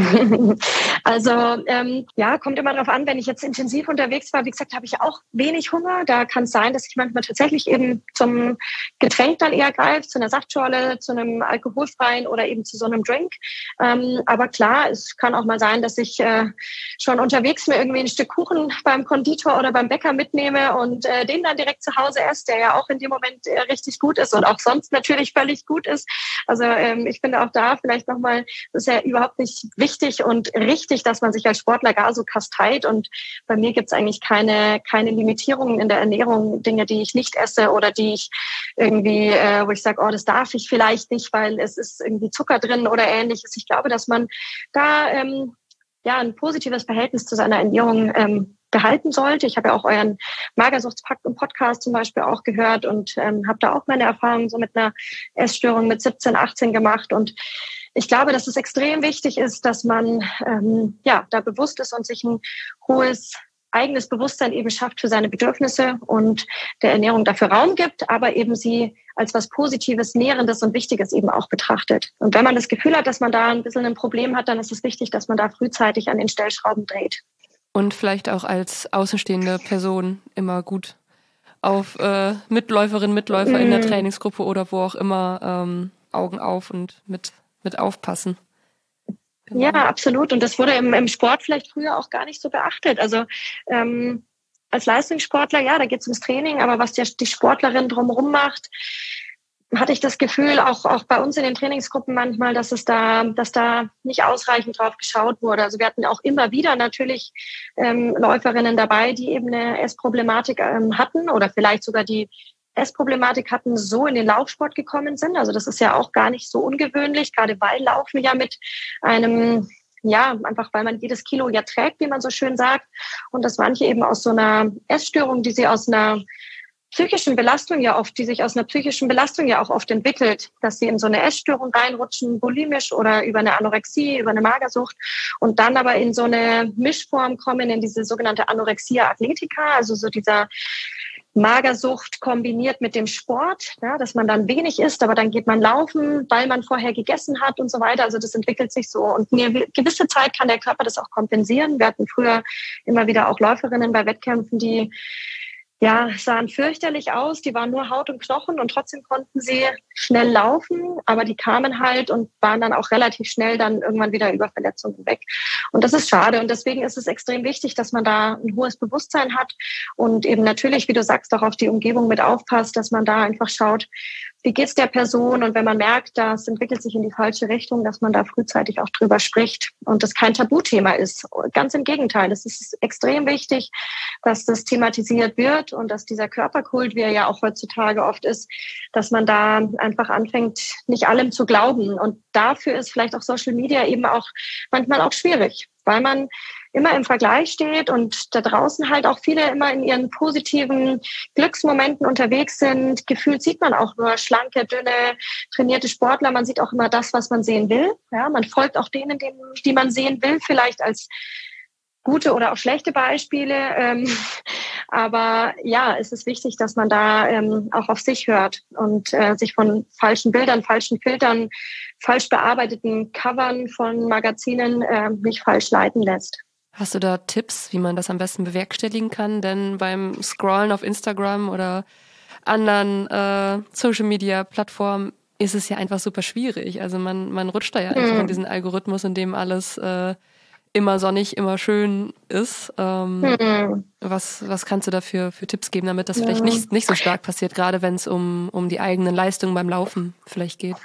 Speaker 3: Also kommt immer darauf an, wenn ich jetzt intensiv unterwegs war, wie gesagt, habe ich auch wenig Hunger. Da kann es sein, dass ich manchmal tatsächlich eben zum Getränk dann eher greife, zu einer Saftschorle, zu einem alkoholfreien oder eben zu so einem Drink. Aber klar, es kann auch mal sein, dass ich schon unterwegs mir irgendwie ein Stück Kuchen beim Konditor oder beim Bäcker mitnehme und den dann direkt zu Hause esse, der ja auch in dem Moment richtig gut ist und auch sonst natürlich völlig gut ist. Also ich finde auch da vielleicht nochmal, das ist ja überhaupt nicht wichtig und richtig, dass man sich als Sportler gar so kasteit. Und bei mir gibt es eigentlich keine Limitierungen in der Ernährung, Dinge, die ich nicht esse oder die ich irgendwie, wo ich sage, das darf ich vielleicht nicht, weil es ist irgendwie Zucker drin oder Ähnliches. Ich glaube, dass man da ein positives Verhältnis zu seiner Ernährung behalten sollte. Ich habe ja auch euren Magersuchtspodcast zum Beispiel auch gehört und habe da auch meine Erfahrungen so mit einer Essstörung mit 17, 18 gemacht. Und ich glaube, dass es extrem wichtig ist, dass man da bewusst ist und sich ein hohes eigenes Bewusstsein eben schafft für seine Bedürfnisse und der Ernährung dafür Raum gibt, aber eben sie als was Positives, Nährendes und Wichtiges eben auch betrachtet. Und wenn man das Gefühl hat, dass man da ein bisschen ein Problem hat, dann ist es wichtig, dass man da frühzeitig an den Stellschrauben dreht.
Speaker 2: Und vielleicht auch als außenstehende Person immer gut auf Mitläufer in der Trainingsgruppe oder wo auch immer Augen auf und mit aufpassen. Genau.
Speaker 3: Ja, absolut. Und das wurde im Sport vielleicht früher auch gar nicht so beachtet. Also als Leistungssportler, da geht es ums Training, aber was die Sportlerin drumherum macht, hatte ich das Gefühl, auch bei uns in den Trainingsgruppen manchmal, dass da nicht ausreichend drauf geschaut wurde. Also wir hatten auch immer wieder natürlich Läuferinnen dabei, die eben eine Essproblematik hatten oder vielleicht sogar die Essproblematik hatten, so in den Laufsport gekommen sind. Also das ist ja auch gar nicht so ungewöhnlich, gerade weil Laufen ja mit einem, einfach weil man jedes Kilo ja trägt, wie man so schön sagt. Und dass manche eben aus so einer Essstörung, die sie aus einer psychischen Belastung die sich aus einer psychischen Belastung ja auch oft entwickelt, dass sie in so eine Essstörung reinrutschen, bulimisch oder über eine Anorexie, über eine Magersucht und dann aber in so eine Mischform kommen, in diese sogenannte Anorexia athletica, also so dieser Magersucht kombiniert mit dem Sport, dass man dann wenig isst, aber dann geht man laufen, weil man vorher gegessen hat und so weiter. Also das entwickelt sich so. Und eine gewisse Zeit kann der Körper das auch kompensieren. Wir hatten früher immer wieder auch Läuferinnen bei Wettkämpfen, die sahen fürchterlich aus. Die waren nur Haut und Knochen und trotzdem konnten sie schnell laufen. Aber die kamen halt und waren dann auch relativ schnell dann irgendwann wieder über Verletzungen weg. Und das ist schade. Und deswegen ist es extrem wichtig, dass man da ein hohes Bewusstsein hat und eben natürlich, wie du sagst, auch auf die Umgebung mit aufpasst, dass man da einfach schaut, wie geht's der Person? Und wenn man merkt, das entwickelt sich in die falsche Richtung, dass man da frühzeitig auch drüber spricht und das kein Tabuthema ist. Ganz im Gegenteil. Es ist extrem wichtig, dass das thematisiert wird und dass dieser Körperkult, wie er ja auch heutzutage oft ist, dass man da einfach anfängt, nicht allem zu glauben. Und dafür ist vielleicht auch Social Media eben auch manchmal auch schwierig, weil man immer im Vergleich steht und da draußen halt auch viele immer in ihren positiven Glücksmomenten unterwegs sind. Gefühlt sieht man auch nur schlanke, dünne, trainierte Sportler. Man sieht auch immer das, was man sehen will. Ja, man folgt auch denen, die man sehen will, vielleicht als gute oder auch schlechte Beispiele. Aber es ist wichtig, dass man da auch auf sich hört und sich von falschen Bildern, falschen Filtern, falsch bearbeiteten Covern von Magazinen nicht falsch leiten lässt.
Speaker 2: Hast du da Tipps, wie man das am besten bewerkstelligen kann? Denn beim Scrollen auf Instagram oder anderen Social-Media-Plattformen ist es ja einfach super schwierig. Also man rutscht da ja einfach in diesen Algorithmus, in dem alles immer sonnig, immer schön ist. Was kannst du da für Tipps geben, damit das vielleicht nicht so stark passiert, gerade wenn es um die eigenen Leistungen beim Laufen vielleicht geht?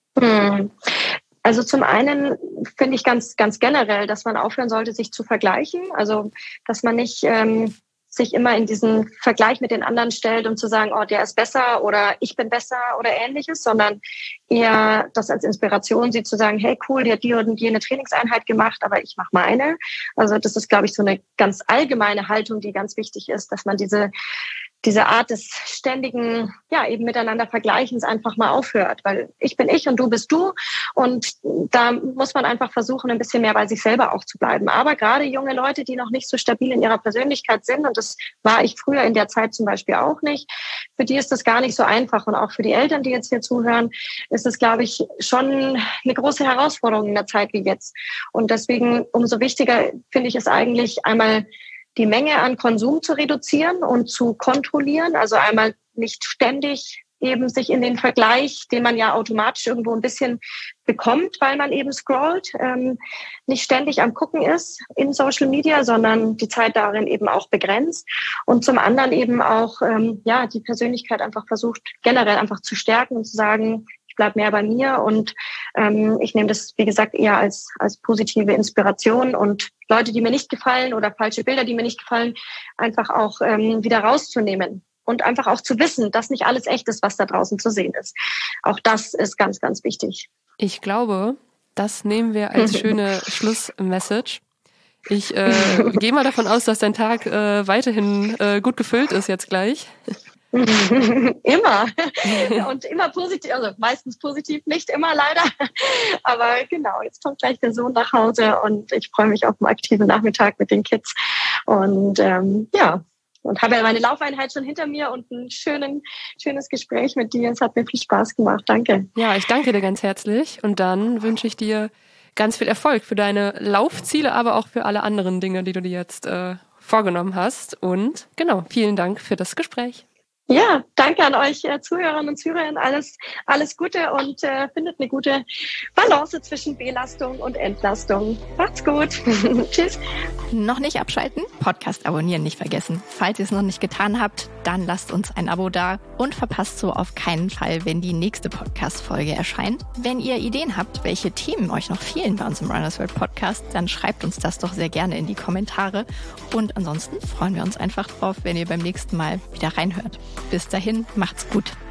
Speaker 3: Also zum einen finde ich ganz, ganz generell, dass man aufhören sollte, sich zu vergleichen. Also dass man nicht sich immer in diesen Vergleich mit den anderen stellt, um zu sagen, oh, der ist besser oder ich bin besser oder Ähnliches, sondern eher das als Inspiration sieht, zu sagen, hey cool, die hat die und jene Trainingseinheit gemacht, aber ich mache meine. Also das ist, glaube ich, so eine ganz allgemeine Haltung, die ganz wichtig ist, dass man diese Art des ständigen, ja, eben miteinander Vergleichens einfach mal aufhört, weil ich bin ich und du bist du und da muss man einfach versuchen, ein bisschen mehr bei sich selber auch zu bleiben. Aber gerade junge Leute, die noch nicht so stabil in ihrer Persönlichkeit sind, und das war ich früher in der Zeit zum Beispiel auch nicht, für die ist das gar nicht so einfach und auch für die Eltern, die jetzt hier zuhören, ist es, glaube ich, schon eine große Herausforderung in der Zeit wie jetzt. Und deswegen umso wichtiger finde ich es eigentlich einmal, die Menge an Konsum zu reduzieren und zu kontrollieren. Also einmal nicht ständig eben sich in den Vergleich, den man ja automatisch irgendwo ein bisschen bekommt, weil man eben scrollt, nicht ständig am Gucken ist in Social Media, sondern die Zeit darin eben auch begrenzt. Und zum anderen eben auch die Persönlichkeit einfach versucht, generell einfach zu stärken und zu sagen, bleib mehr bei mir und ich nehme das, wie gesagt, eher als positive Inspiration und Leute, die mir nicht gefallen oder falsche Bilder, die mir nicht gefallen, einfach auch wieder rauszunehmen und einfach auch zu wissen, dass nicht alles echt ist, was da draußen zu sehen ist. Auch das ist ganz, ganz wichtig.
Speaker 2: Ich glaube, das nehmen wir als schöne Schlussmessage. Ich gehe mal davon aus, dass dein Tag weiterhin gut gefüllt ist jetzt gleich.
Speaker 3: Immer. Und immer positiv, also meistens positiv, nicht immer leider. Aber genau, jetzt kommt gleich der Sohn nach Hause und ich freue mich auf einen aktiven Nachmittag mit den Kids. Und und habe ja meine Laufeinheit schon hinter mir und ein schönes Gespräch mit dir. Es hat mir viel Spaß gemacht. Danke.
Speaker 2: Ja, ich danke dir ganz herzlich und dann wünsche ich dir ganz viel Erfolg für deine Laufziele, aber auch für alle anderen Dinge, die du dir jetzt vorgenommen hast. Und genau, vielen Dank für das Gespräch.
Speaker 3: Ja, danke an euch Zuhörerinnen und Zuhörer. Alles Gute und findet eine gute Balance zwischen Belastung und Entlastung. Macht's gut. Tschüss.
Speaker 1: Noch nicht abschalten? Podcast abonnieren nicht vergessen. Falls ihr es noch nicht getan habt, dann lasst uns ein Abo da und verpasst so auf keinen Fall, wenn die nächste Podcast-Folge erscheint. Wenn ihr Ideen habt, welche Themen euch noch fehlen bei uns im Runners World Podcast, dann schreibt uns das doch sehr gerne in die Kommentare. Und ansonsten freuen wir uns einfach drauf, wenn ihr beim nächsten Mal wieder reinhört. Bis dahin, macht's gut.